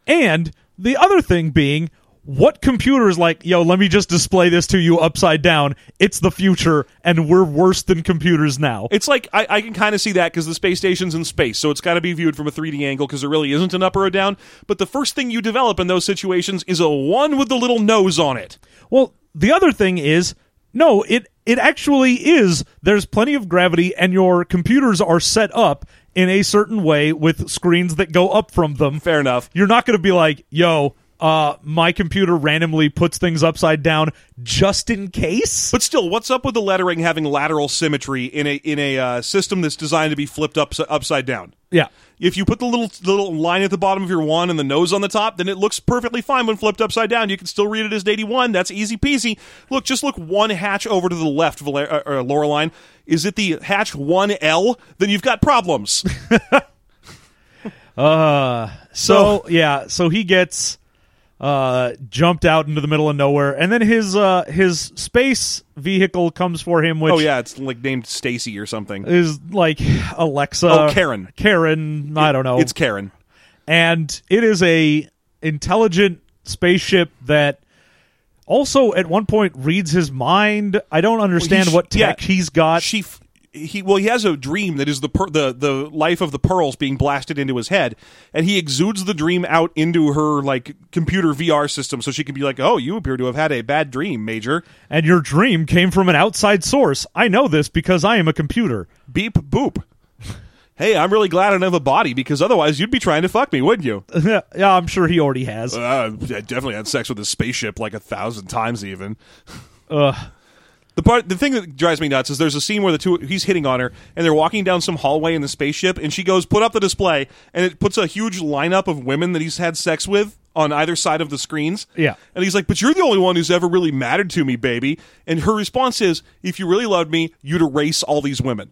And the other thing being, what computer is like, yo, let me just display this to you upside down. It's the future, and we're worse than computers now. It's like, I, I can kind of see that because the space station's in space, so it's got to be viewed from a three D angle because there really isn't an up or a down. But the first thing you develop in those situations is a one with the little nose on it. Well, the other thing is, no, it it actually is. There's plenty of gravity, and your computers are set up in a certain way with screens that go up from them. Fair enough. You're not going to be like, yo, uh, my computer randomly puts things upside down just in case. But still, what's up with the lettering having lateral symmetry in a in a uh, system that's designed to be flipped up, upside down? Yeah. If you put the little little line at the bottom of your one and the nose on the top, then it looks perfectly fine when flipped upside down. You can still read it as eighty-one. That's easy peasy. Look, just look one hatch over to the left, Valer- uh, uh, Laureline. Is it the hatch one L? Then you've got problems. uh, so, yeah, so he gets uh, jumped out into the middle of nowhere, and then his uh, his space vehicle comes for him, which oh, yeah, it's like named Stacy or something. is like Alexa. Oh, Karen. Karen, I don't know. It's Karen. And it is a intelligent spaceship that also at one point reads his mind. I don't understand Well, he sh- what tech yeah, he's got. She, f- he, well, he has a dream that is the per- the the life of the pearls being blasted into his head, and he exudes the dream out into her like computer V R system, so she can be like, "Oh, you appear to have had a bad dream, Major." And your dream came from an outside source. I know this because I am a computer. Beep boop. Hey, I'm really glad I don't have a body because otherwise you'd be trying to fuck me, wouldn't you? Yeah, I'm sure he already has. Uh, I definitely had sex with a spaceship like a thousand times even. Ugh. The part, the thing that drives me nuts is there's a scene where the two he's hitting on her and they're walking down some hallway in the spaceship and she goes, "Put up the display," and it puts a huge lineup of women that he's had sex with on either side of the screens. Yeah. And he's like, "But you're the only one who's ever really mattered to me, baby." And her response is, "If you really loved me, you'd erase all these women."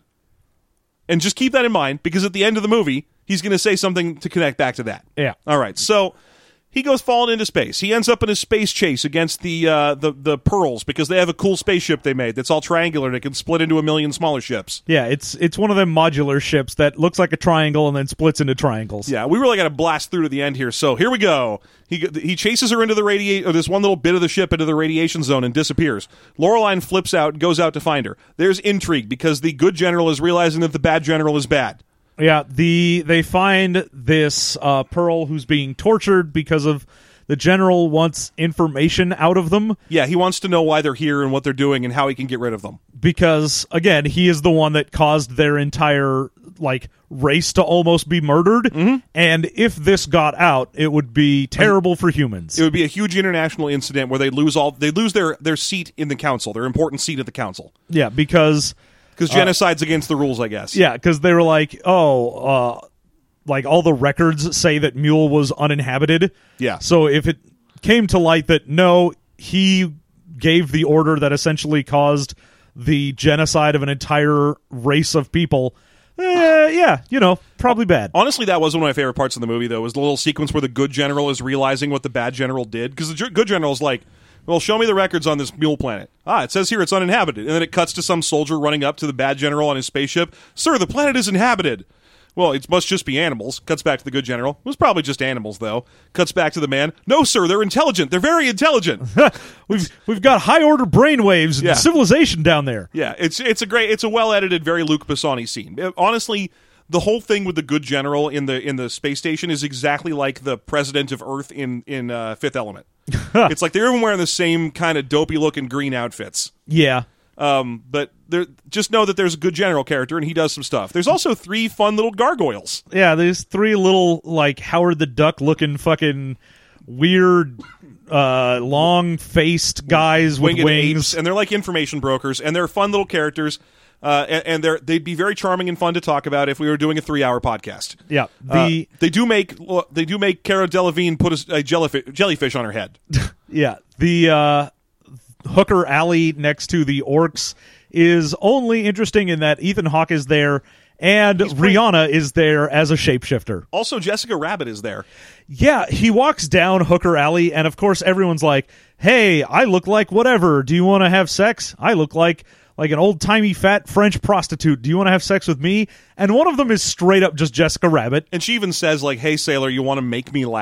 And just keep that in mind, because at the end of the movie, he's going to say something to connect back to that. Yeah. All right. So he goes falling into space. He ends up in a space chase against the uh, the the Pearls because they have a cool spaceship they made that's all triangular and it can split into a million smaller ships. Yeah, it's it's one of them modular ships that looks like a triangle and then splits into triangles. Yeah, we really got to blast through to the end here. So here we go. He he chases her into the radiate, or this one little bit of the ship into the radiation zone and disappears. Laureline flips out and goes out to find her. There's intrigue because the good general is realizing that the bad general is bad. Yeah, the they find this uh, Pearl who's being tortured because of the general wants information out of them. Yeah, he wants to know why they're here and what they're doing and how he can get rid of them. Because, again, he is the one that caused their entire like race to almost be murdered. Mm-hmm. And if this got out, it would be terrible for humans. It would be a huge international incident where they lose all they lose their, their seat in the council, their important seat at the council. Yeah, because Because genocide's uh, against the rules, I guess. Yeah, because they were like, oh, uh, like all the records say that Mule was uninhabited. Yeah. So if it came to light that no, he gave the order that essentially caused the genocide of an entire race of people, eh, yeah, you know, probably bad. Honestly, that was one of my favorite parts of the movie, though, was the little sequence where the good general is realizing what the bad general did. Because the good general's like, well, show me the records on this mule planet. Ah, it says here it's uninhabited. And then it cuts to some soldier running up to the bad general on his spaceship. Sir, the planet is inhabited. Well, it must just be animals. Cuts back to the good general. It was probably just animals, though. Cuts back to the man. No, sir, they're intelligent. They're very intelligent. we've we've got high order brainwaves and Yeah. civilization down there. Yeah, it's it's a great, it's a well edited, very Luc Besson scene. It- honestly, the whole thing with the good general in the in the space station is exactly like the president of Earth in in uh, Fifth Element. It's like they're even wearing the same kind of dopey looking green outfits. Yeah. Um, but there, just know that there's a good general character and he does some stuff. There's also three fun little gargoyles. Yeah, there's three little, like, Howard the Duck looking fucking weird, uh, long-faced guys with Winged wings. apes, and they're like information brokers, and they're fun little characters. Uh, and, and they're they'd be very charming and fun to talk about if we were doing a three-hour podcast. Yeah, the Uh, they do make they do make Cara Delevingne put a, a jellyfish, jellyfish on her head. yeah the uh, Hooker Alley next to the orcs is only interesting in that Ethan Hawke is there and Rihanna is there as a shapeshifter. Also, Jessica Rabbit is there. Yeah, he walks down Hooker Alley, and of course everyone's like, "Hey, I look like whatever. Do you want to have sex? I look like." Like an old-timey fat French prostitute. Do you want to have sex with me? And one of them is straight up just Jessica Rabbit. And she even says, like, "Hey, sailor, you want to make me laugh?"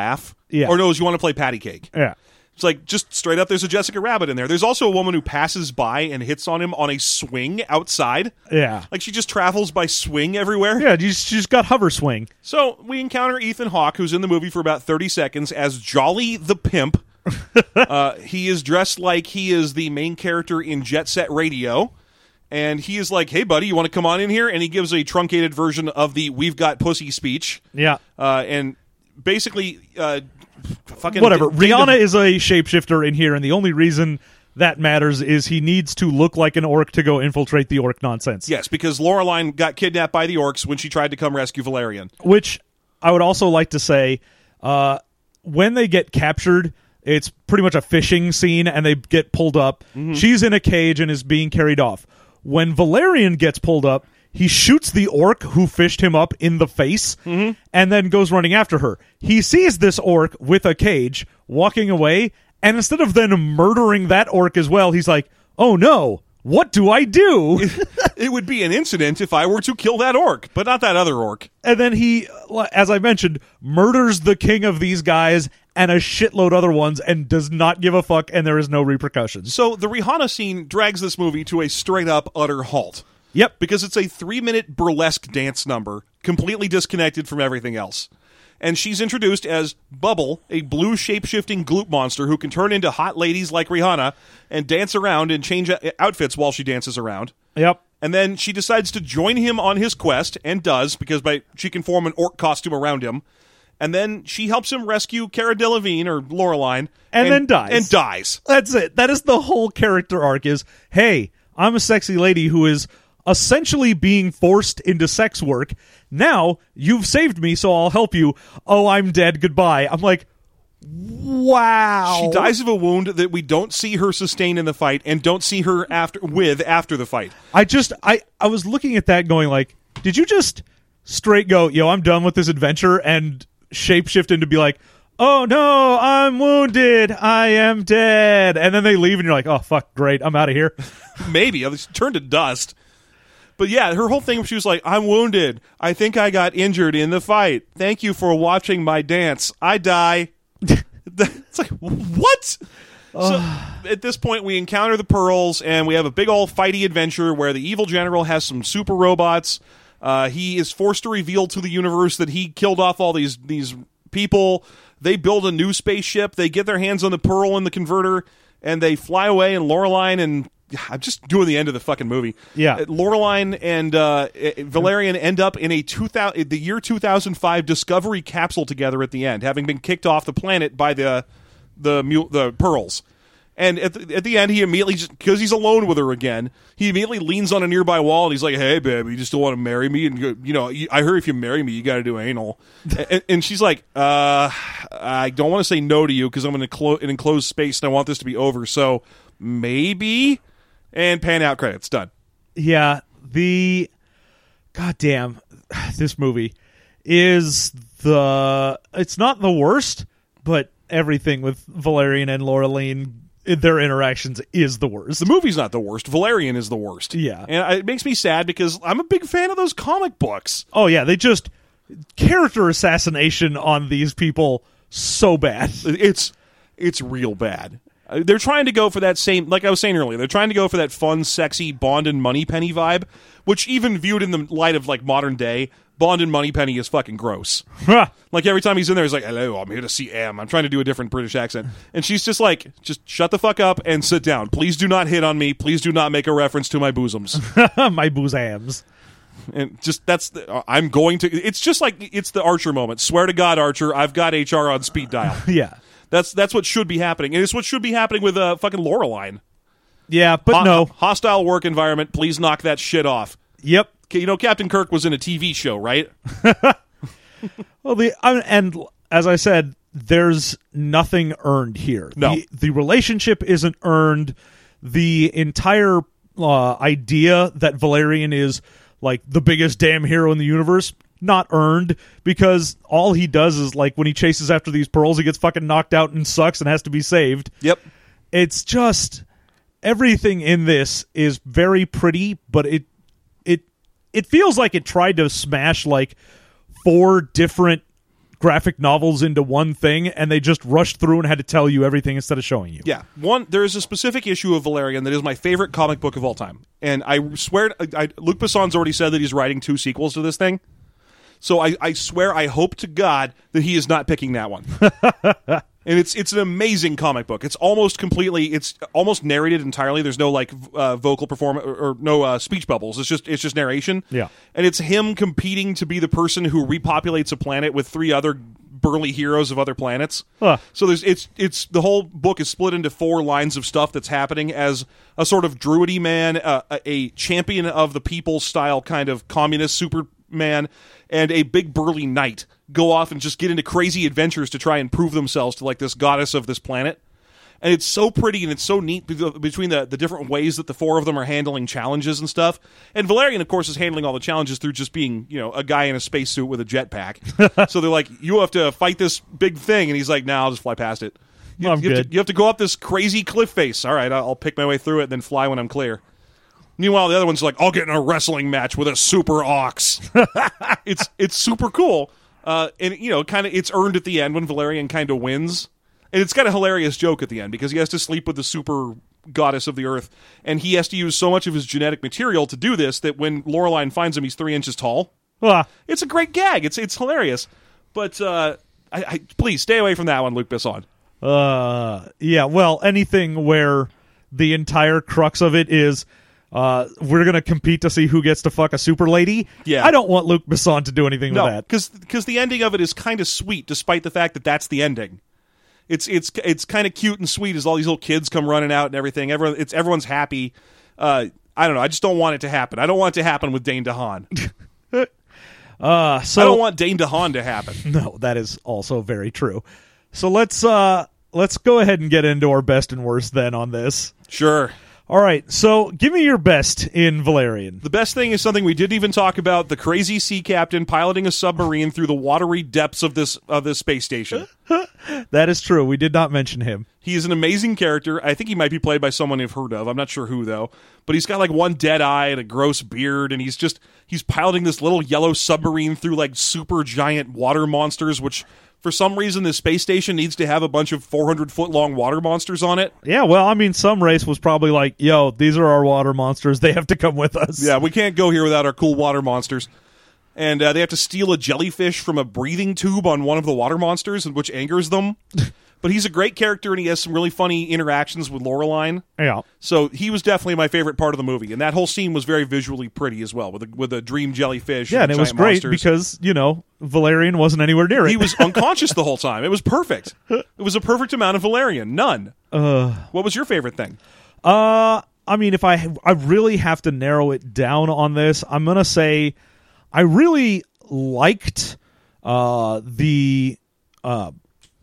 Yeah. Or knows you want to play patty cake. Yeah. It's like, just straight up, there's a Jessica Rabbit in there. There's also a woman who passes by and hits on him on a swing outside. Yeah. Like, she just travels by swing everywhere. Yeah, you just, you just got hover swing. So, we encounter Ethan Hawke, who's in the movie for about thirty seconds, as Jolly the Pimp. uh, he is dressed like he is the main character in Jet Set Radio. And he is like, hey, buddy, you want to come on in here? And he gives a truncated version of the "We've got pussy" speech. Yeah. Uh, and basically... Uh, Fucking Whatever. d- Rihanna d- is a shapeshifter in here, and the only reason that matters is he needs to look like an orc to go infiltrate the orc nonsense. Yes, because Laureline got kidnapped by the orcs when she tried to come rescue Valerian. Which I would also like to say, uh, when they get captured, it's pretty much a fishing scene, and they get pulled up. Mm-hmm. She's in a cage and is being carried off. When Valerian gets pulled up, he shoots the orc who fished him up in the face Mm-hmm. and then goes running after her. He sees this orc with a cage walking away, and instead of then murdering that orc as well, he's like, oh no, what do I do? It would be an incident if I were to kill that orc, but not that other orc. And then he, as I mentioned, murders the king of these guys and a shitload other ones and does not give a fuck, and there is no repercussions. So the Rihanna scene drags this movie to a straight-up utter halt. Yep. Because it's a three-minute burlesque dance number, completely disconnected from everything else. And she's introduced as Bubble, a blue shape-shifting gloop monster who can turn into hot ladies like Rihanna and dance around and change outfits while she dances around. Yep. And then she decides to join him on his quest, and does, because by she can form an orc costume around him. And then she helps him rescue Cara Delevingne, or Laureline. And, and then dies. And dies. That's it. That is the whole character arc is, hey, I'm a sexy lady who is essentially being forced into sex work. Now, you've saved me, so I'll help you. Oh, I'm dead. Goodbye. I'm like, wow. She dies of a wound that we don't see her sustain in the fight and don't see her after with after the fight. I just, I, I was looking at that going like, did you just straight go, yo, I'm done with this adventure, and shapeshift into be like, oh no, I'm wounded, I am dead, and then they leave and you're like, oh fuck, great, I'm out of here. Maybe. At least turned to dust. But yeah, her whole thing, she was like, I'm wounded. I think I got injured in the fight. Thank you for watching my dance. I die. It's like, what? So at this point, we encounter the Pearls, and we have a big old fighty adventure where the evil general has some super robots. Uh, he is forced to reveal to the universe that he killed off all these these people. They build a new spaceship. They get their hands on the Pearl and the converter, and they fly away, and Laureline and... I'm just doing the end of the fucking movie. Yeah. Uh, Laureline and uh, Valerian end up in a two thousand, the year two thousand five Discovery capsule together at the end, having been kicked off the planet by the the the Pearls. And at the, at the end, he immediately, just because he's alone with her again, he immediately leans on a nearby wall and he's like, "Hey, babe, you just don't want to marry me? And you know, I heard if you marry me, you got to do anal." and, and she's like, "Uh, I don't want to say no to you because I'm in a an enclosed space and I want this to be over. So maybe." And pan out credits. Done. Yeah, the goddamn this movie is the it's not the worst, but everything with Valerian and Laureline, their interactions is the worst. The movie's not the worst. Valerian is the worst. Yeah. And it makes me sad because I'm a big fan of those comic books. Oh yeah, they just character assassination on these people so bad. It's it's real bad. They're trying to go for that same, like I was saying earlier, they're trying to go for that fun, sexy Bond and Moneypenny vibe, which even viewed in the light of like modern day, Bond and Moneypenny is fucking gross. Like every time he's in there, he's like, "Hello, I'm here to see M." I'm trying to do a different British accent. And she's just like, just shut the fuck up and sit down. Please do not hit on me. Please do not make a reference to my bosoms. My boozams. And just, that's, the, I'm going to, it's just like, it's the Archer moment. Swear to God, Archer, I've got H R on speed dial. Yeah. That's that's what should be happening, and it's what should be happening with uh, fucking Laureline. Yeah, but Ho- no. Hostile work environment. Please knock that shit off. Yep. You know, Captain Kirk was in a T V show, right? Well, the and as I said, there's nothing earned here. No. The, the relationship isn't earned. The entire uh, idea that Valerian is like the biggest damn hero in the universe, not earned, because all he does is like when he chases after these pearls, he gets fucking knocked out and sucks and has to be saved. Yep. It's just everything in this is very pretty, but it it it feels like it tried to smash like four different graphic novels into one thing, and they just rushed through and had to tell you everything instead of showing you. Yeah, one. There is a specific issue of Valerian that is my favorite comic book of all time, and I swear, I, I, Luc Besson's already said that he's writing two sequels to this thing. So I, I swear, I hope to God that he is not picking that one. And it's it's an amazing comic book. It's almost completely, it's almost narrated entirely. There's no like uh, vocal performance or, or no uh, speech bubbles. It's just it's just narration. Yeah, and it's him competing to be the person who repopulates a planet with three other burly heroes of other planets. Huh. So there's it's it's the whole book is split into four lines of stuff that's happening as a sort of druidy man, uh, a, a champion of the people style kind of communist Superman, and a big burly knight go off and just get into crazy adventures to try and prove themselves to like this goddess of this planet. And it's so pretty and it's so neat between the, the different ways that the four of them are handling challenges and stuff. And Valerian, of course, is handling all the challenges through just being, you know, a guy in a spacesuit with a jetpack. So they're like, you have to fight this big thing. And he's like, nah, I'll just fly past it. You, I'm you have good. to, you have to go up this crazy cliff face. All right, I'll pick my way through it and then fly when I'm clear. Meanwhile, the other one's like, I'll get in a wrestling match with a super ox. it's it's super cool. Uh, and, you know, kind of it's earned at the end when Valerian kind of wins. And it's got a hilarious joke at the end because he has to sleep with the super goddess of the earth. And he has to use so much of his genetic material to do this that when Laureline finds him, he's three inches tall. Ah. It's a great gag. It's it's hilarious. But uh, I, I, please stay away from that one, Luc Besson. Uh, yeah, well, anything where the entire crux of it is uh, we're going to compete to see who gets to fuck a super lady. Yeah. I don't want Luc Besson to do anything No, with that. because the ending of it is kind of sweet, despite the fact that that's the ending. It's it's it's kind of cute and sweet as all these little kids come running out and everything. Everyone, it's everyone's happy. Uh, I don't know. I just don't want it to happen. I don't want it to happen with Dane DeHaan. uh, so I don't want Dane DeHaan to happen. No, that is also very true. So let's uh, let's go ahead and get into our best and worst then on this. Sure. All right, so give me your best in Valerian. The best thing is something we didn't even talk about: the crazy sea captain piloting a submarine through the watery depths of this of this space station. That is true. We did not mention him. He is an amazing character. I think he might be played by someone you've heard of. I'm not sure who, though. But he's got like one dead eye and a gross beard, and he's just he's piloting this little yellow submarine through like super giant water monsters, which for some reason this space station needs to have a bunch of four hundred foot long water monsters on it. Yeah, well, I mean, some race was probably like, yo, these are our water monsters. They have to come with us. Yeah, we can't go here without our cool water monsters. And uh, they have to steal a jellyfish from a breathing tube on one of the water monsters, which angers them. But he's a great character, and he has some really funny interactions with Laureline. Yeah. So he was definitely my favorite part of the movie. And that whole scene was very visually pretty as well, with a, with a dream jellyfish. Yeah, and, and it was giant great monsters. because, you know, Valerian wasn't anywhere near it. He was unconscious the whole time. It was perfect. It was a perfect amount of Valerian. None. Uh, what was your favorite thing? Uh, I mean, if I I really have to narrow it down on this, I'm going to say I really liked uh, the... Uh,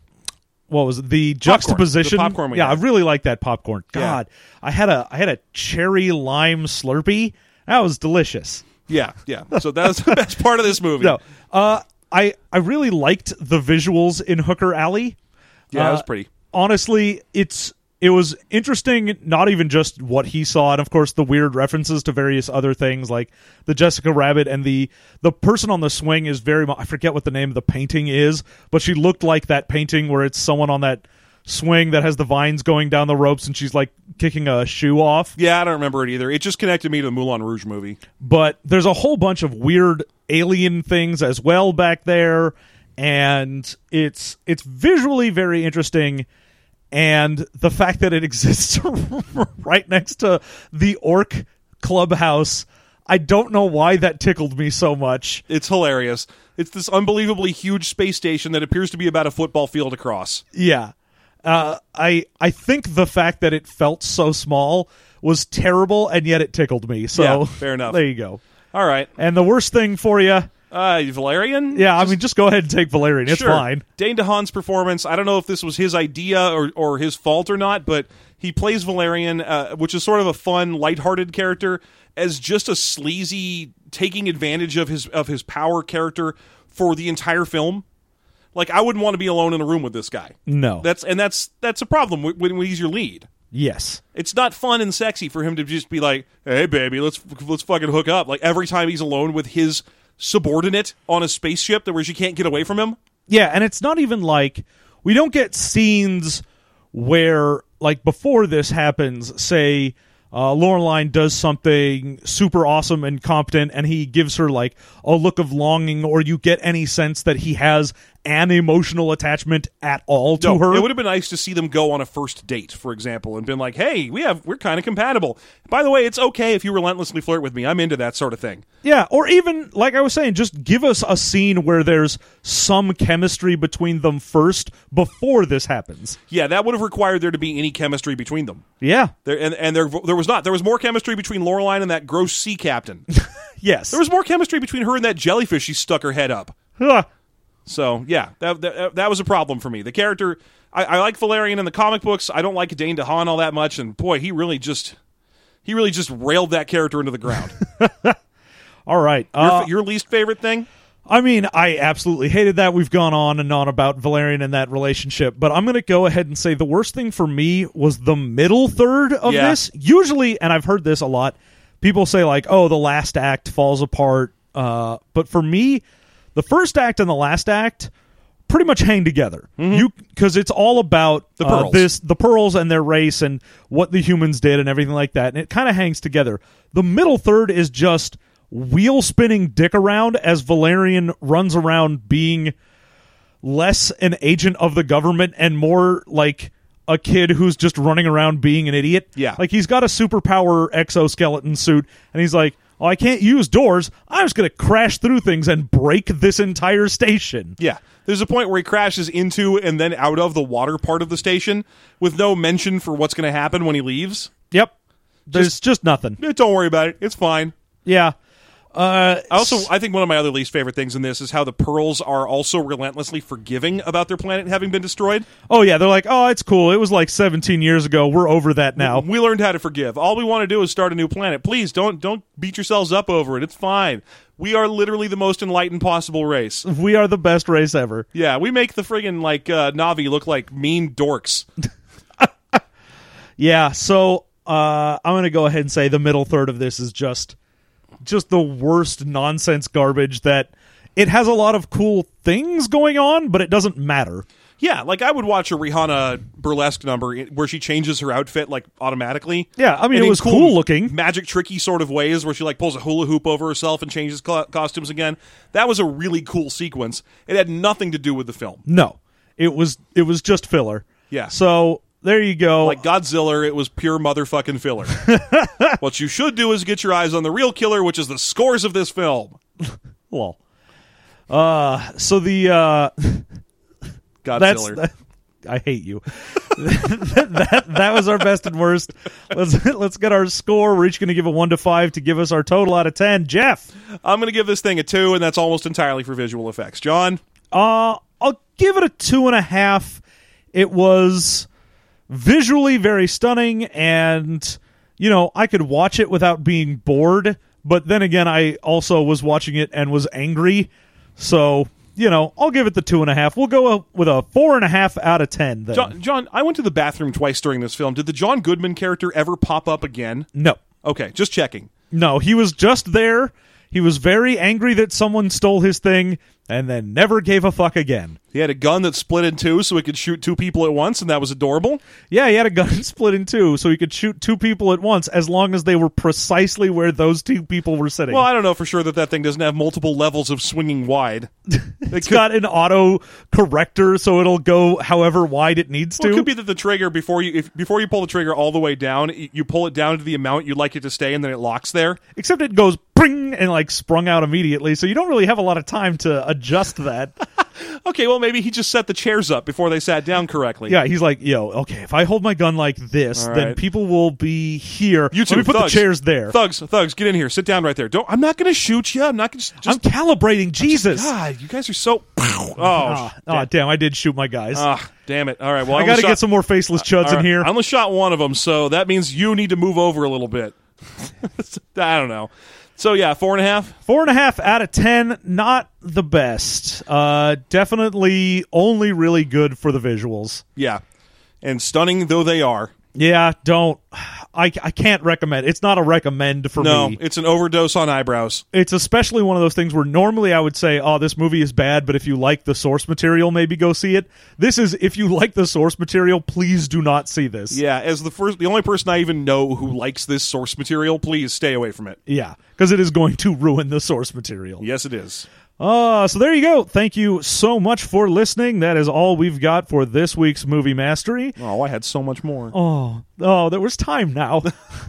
What was it? The juxtaposition? Popcorn. The popcorn we yeah, had. I really like that popcorn. God, yeah. I had a I had a cherry lime Slurpee. That was delicious. Yeah, yeah. So that was the best part of this movie. No, uh, I I really liked the visuals in Hooker Alley. Yeah, uh, that was pretty. Honestly, it's it was interesting. Not even just what he saw, and of course the weird references to various other things like the Jessica Rabbit and the the person on the swing is very. I forget what the name of the painting is, but she looked like that painting where it's someone on that swing that has the vines going down the ropes and she's like kicking a shoe off. Yeah, I don't remember it either. It just connected me to the Moulin Rouge movie. But there's a whole bunch of weird alien things as well back there, and it's it's visually very interesting. And the fact that it exists right next to the Orc Clubhouse, I don't know why that tickled me so much. It's hilarious. It's this unbelievably huge space station that appears to be about a football field across. Yeah. Uh, I I think the fact that it felt so small was terrible, and yet it tickled me. So Yeah, fair enough. There you go. All right. And the worst thing for you... Uh, Valerian? Yeah, I mean, just go ahead and take Valerian. It's sure. fine. Dane DeHaan's performance, I don't know if this was his idea or, or his fault or not, but he plays Valerian, uh, which is sort of a fun, lighthearted character, as just a sleazy, taking advantage of his of his power character for the entire film. Like, I wouldn't want to be alone in a room with this guy. No. That's And that's that's a problem when, when he's your lead. Yes. It's not fun and sexy for him to just be like, hey, baby, let's let's fucking hook up. Like, every time he's alone with his subordinate on a spaceship that where she can't get away from him. Yeah, and it's not even like we don't get scenes where, like, before this happens, say uh, Lorelai does something super awesome and competent, and he gives her, like, a look of longing, or you get any sense that he has an emotional attachment at all to No, her. It would have been nice to see them go on a first date, for example, and been like, "Hey, we have we're kind of compatible. By the way, it's okay if you relentlessly flirt with me. I'm into that sort of thing." Yeah, or even, like I was saying, just give us a scene where there's some chemistry between them first before this happens. Yeah, that would have required there to be any chemistry between them. Yeah. There and and there there was not. There was more chemistry between Lorelai and that gross sea captain. Yes. There was more chemistry between her and that jellyfish she stuck her head up. Huh. So, yeah, that, that that was a problem for me. The character, I, I like Valerian in the comic books. I don't like Dane DeHaan all that much, and boy, he really just he really just railed that character into the ground. All right. Your, Uh, your least favorite thing? I mean, I absolutely hated that. We've gone on and on about Valerian and that relationship, but I'm going to go ahead and say the worst thing for me was the middle third of Yeah. this. Usually, and I've heard this a lot, people say, like, oh, the last act falls apart. Uh, but for me, the first act and the last act pretty much hang together. You because it's all about The uh, Pearls. this the Pearls and their race and what the humans did and everything like that, and it kind of hangs together. The middle third is just wheel spinning dick around as Valerian runs around being less an agent of the government and more like a kid who's just running around being an idiot. Yeah. Like he's got a superpower exoskeleton suit and he's like, oh, I can't use doors. I'm just going to crash through things and break this entire station. Yeah. There's a point where he crashes into and then out of the water part of the station with no mention for what's going to happen when he leaves. Yep. There's just, nothing. Eh, Don't worry about it. It's fine. Yeah. Uh, I also, I think one of my other least favorite things in this is how the Pearls are also relentlessly forgiving about their planet having been destroyed. oh, yeah. They're like, oh, it's cool. It was like seventeen years ago. We're over that now. We learned how to forgive. All we want to do is start a new planet. Please don't don't beat yourselves up over it. It's fine. We are literally the most enlightened possible race. We are the best race ever. Yeah, we make the friggin' like uh, Na'vi look like mean dorks. Yeah, so uh, I'm going to go ahead and say the middle third of this is just just the worst nonsense garbage that it has a lot of cool things going on, but it doesn't matter. Yeah, like I would watch a Rihanna burlesque number where she changes her outfit like automatically. Yeah, I mean, And it in was cool looking. magic tricky sort of ways where she like pulls a hula hoop over herself and changes co- costumes again. That was a really cool sequence. It had nothing to do with the film. No, it was it was just filler. Yeah. So there you go. Like Godzilla, it was pure motherfucking filler. What you should do is get your eyes on the real killer, which is the scores of this film. Lol. Uh, so the uh, that's Godzilla. that, I hate you. that, that that was our best and worst. Let's let's get our score. We're each going to give a one to five to give us our total out of ten. Jeff, I'm going to give this thing a two, and that's almost entirely for visual effects. John? uh, I'll give it a two and a half. It was visually very stunning, and you know I could watch it without being bored. But then again, I also was watching it and was angry. So, you know, I'll give it the two and a half. We'll go with a four and a half out of ten then. John, John, I went to the bathroom twice during this film. Did the John Goodman character ever pop up again? No. Okay, just checking. No, he was just there. He was very angry that someone stole his thing and then never gave a fuck again. He had a gun that split in two so he could shoot two people at once, and that was adorable. Yeah, he had a gun split in two so he could shoot two people at once as long as they were precisely where those two people were sitting. Well, I don't know for sure that that thing doesn't have multiple levels of swinging wide. It's got an auto corrector so it'll go however wide it needs Well, to. it could be that the trigger, before you if, before you pull the trigger all the way down, y- you pull it down to the amount you'd like it to stay, and then it locks there. Except it goes pring and like sprung out immediately, so you don't really have a lot of time to adjust that. Okay, well, maybe he just set the chairs up before they sat down correctly. Yeah, he's like, yo, okay, if I hold my gun like this, All then right. people will be here. You two, Let me put thugs. the chairs there. Thugs, thugs, get in here. Sit down right there. Don't. I'm not going to shoot you. I'm not going to just. I'm calibrating, Jesus. God, you guys are so. Oh, Ah, sh- ah, damn, I did shoot my guys. ah, damn it. All right. Well, I only got to shot- get some more faceless chuds all in right, here. I only shot one of them, so that means you need to move over a little bit. I don't know. So yeah, four and a half. Four and a half out of ten, not the best. Uh, definitely only really good for the visuals. Yeah, and stunning though they are. Yeah, don't. I, I can't recommend. It's not a recommend for No, me. it's an overdose on eyebrows. It's especially one of those things where normally I would say, oh, this movie is bad, but if you like the source material, maybe go see it. This is, if you like the source material, please do not see this. Yeah, as the first, the only person I even know who likes this source material, please stay away from it. Yeah, because it is going to ruin the source material. Yes, it is. Uh, so there you go. Thank you so much for listening. That is all we've got for this week's Movie Mastery. Oh, I had so much more. Oh, oh, there was time now.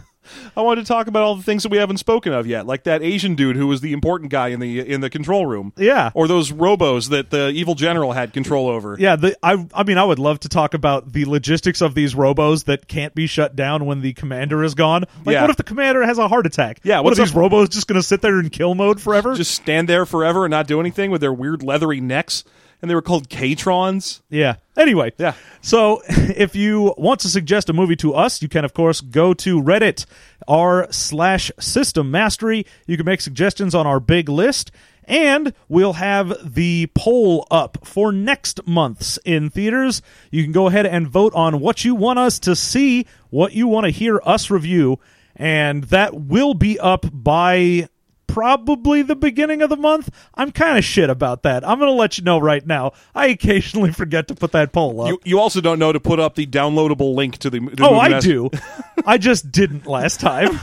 I wanted to talk about all the things that we haven't spoken of yet, like that Asian dude who was the important guy in the in the control room. Yeah. Or those robos that the evil general had control over. Yeah, the, I I mean, I would love to talk about the logistics of these robos that can't be shut down when the commander is gone. Like, Yeah. what if the commander has a heart attack? Yeah, what what's if these up- robos just going to sit there in kill mode forever? Just stand there forever and not do anything with their weird leathery necks. And they were called K-trons. Yeah. Anyway, Yeah. So if you want to suggest a movie to us, you can, of course, go to Reddit, r slash System Mastery. You can make suggestions on our big list, and we'll have the poll up for next month's in theaters. You can go ahead and vote on what you want us to see, what you want to hear us review, and that will be up by probably the beginning of the month. I'm kind of shit about that. I'm going to let you know right now. I occasionally forget to put that poll up. You, you also don't know to put up the downloadable link to the, to the oh, movie I master- do. I just didn't last time.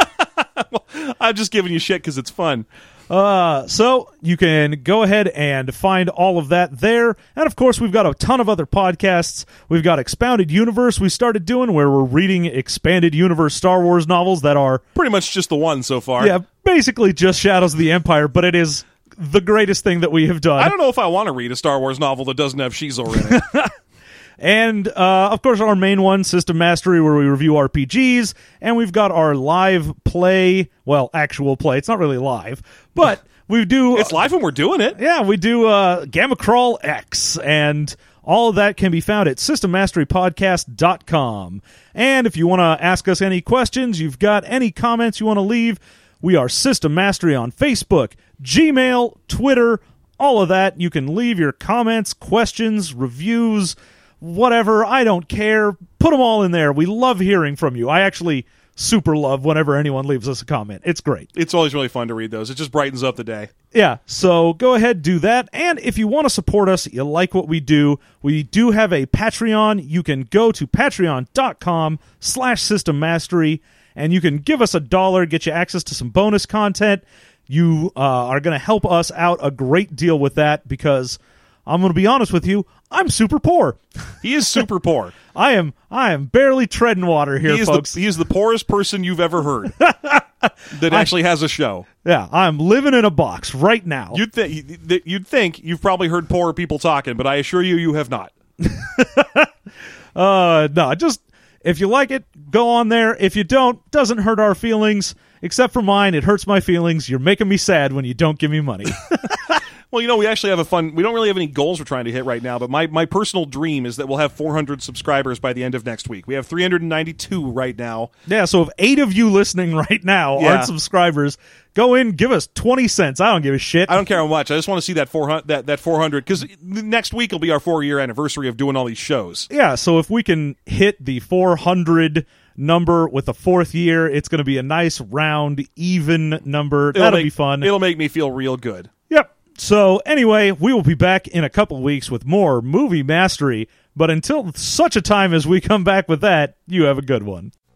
I'm just giving you shit because it's fun. Uh, so you can go ahead and find all of that there. And of course, we've got a ton of other podcasts. We've got Expounded Universe we started doing where we're reading expanded universe Star Wars novels that are, Pretty much just the one so far. yeah, basically just Shadows of the Empire, but it is the greatest thing that we have done. I don't know if I want to read a Star Wars novel that doesn't have Shizor in it. And, uh, of course, our main one, System Mastery, where we review R P Gs. And we've got our live play, well, actual play. It's not really live, but we do... It's live and we're doing it. Yeah, we do uh, Gamma Crawl X, and all of that can be found at system mastery podcast dot com. And if you want to ask us any questions, you've got any comments you want to leave, we are System Mastery on Facebook, Gmail, Twitter, all of that. You can leave your comments, questions, reviews, whatever. I don't care. Put them all in there. We love hearing from you. I actually super love whenever anyone leaves us a comment. It's great. It's always really fun to read those. It just brightens up the day. Yeah, so go ahead, do that. And if you want to support us, you like what we do, we do have a Patreon. You can go to patreon.com slash system mastery, and you can give us a dollar, get you access to some bonus content. You uh, are going to help us out a great deal with that because I'm going to be honest with you, I'm super poor. He is super poor. I am I am barely treading water here, He is, folks. the, he is the poorest person you've ever heard that actually has a show. Yeah, I'm living in a box right now. You'd, th- you'd think you've probably heard poorer people talking, but I assure you, you have not. Uh, no, just if you like it, go on there. If you don't, doesn't hurt our feelings. Except for mine, it hurts my feelings. You're making me sad when you don't give me money. Well, you know, we actually have a fun... We don't really have any goals we're trying to hit right now, but my, my personal dream is that we'll have four hundred subscribers by the end of next week. We have three hundred ninety-two right now. Yeah, so if eight of you listening right now Yeah. aren't subscribers, go in, give us twenty cents. I don't give a shit. I don't care how much. I just want to see that four hundred, that, that four hundred, because next week will be our four-year anniversary of doing all these shows. Yeah, so if we can hit the four hundred number with the fourth year, it's going to be a nice, round, even number. It'll That'll make- be fun. It'll make me feel real good. Yep. So anyway, we will be back in a couple of weeks with more Movie Mastery. But until such a time as we come back with that, you have a good one.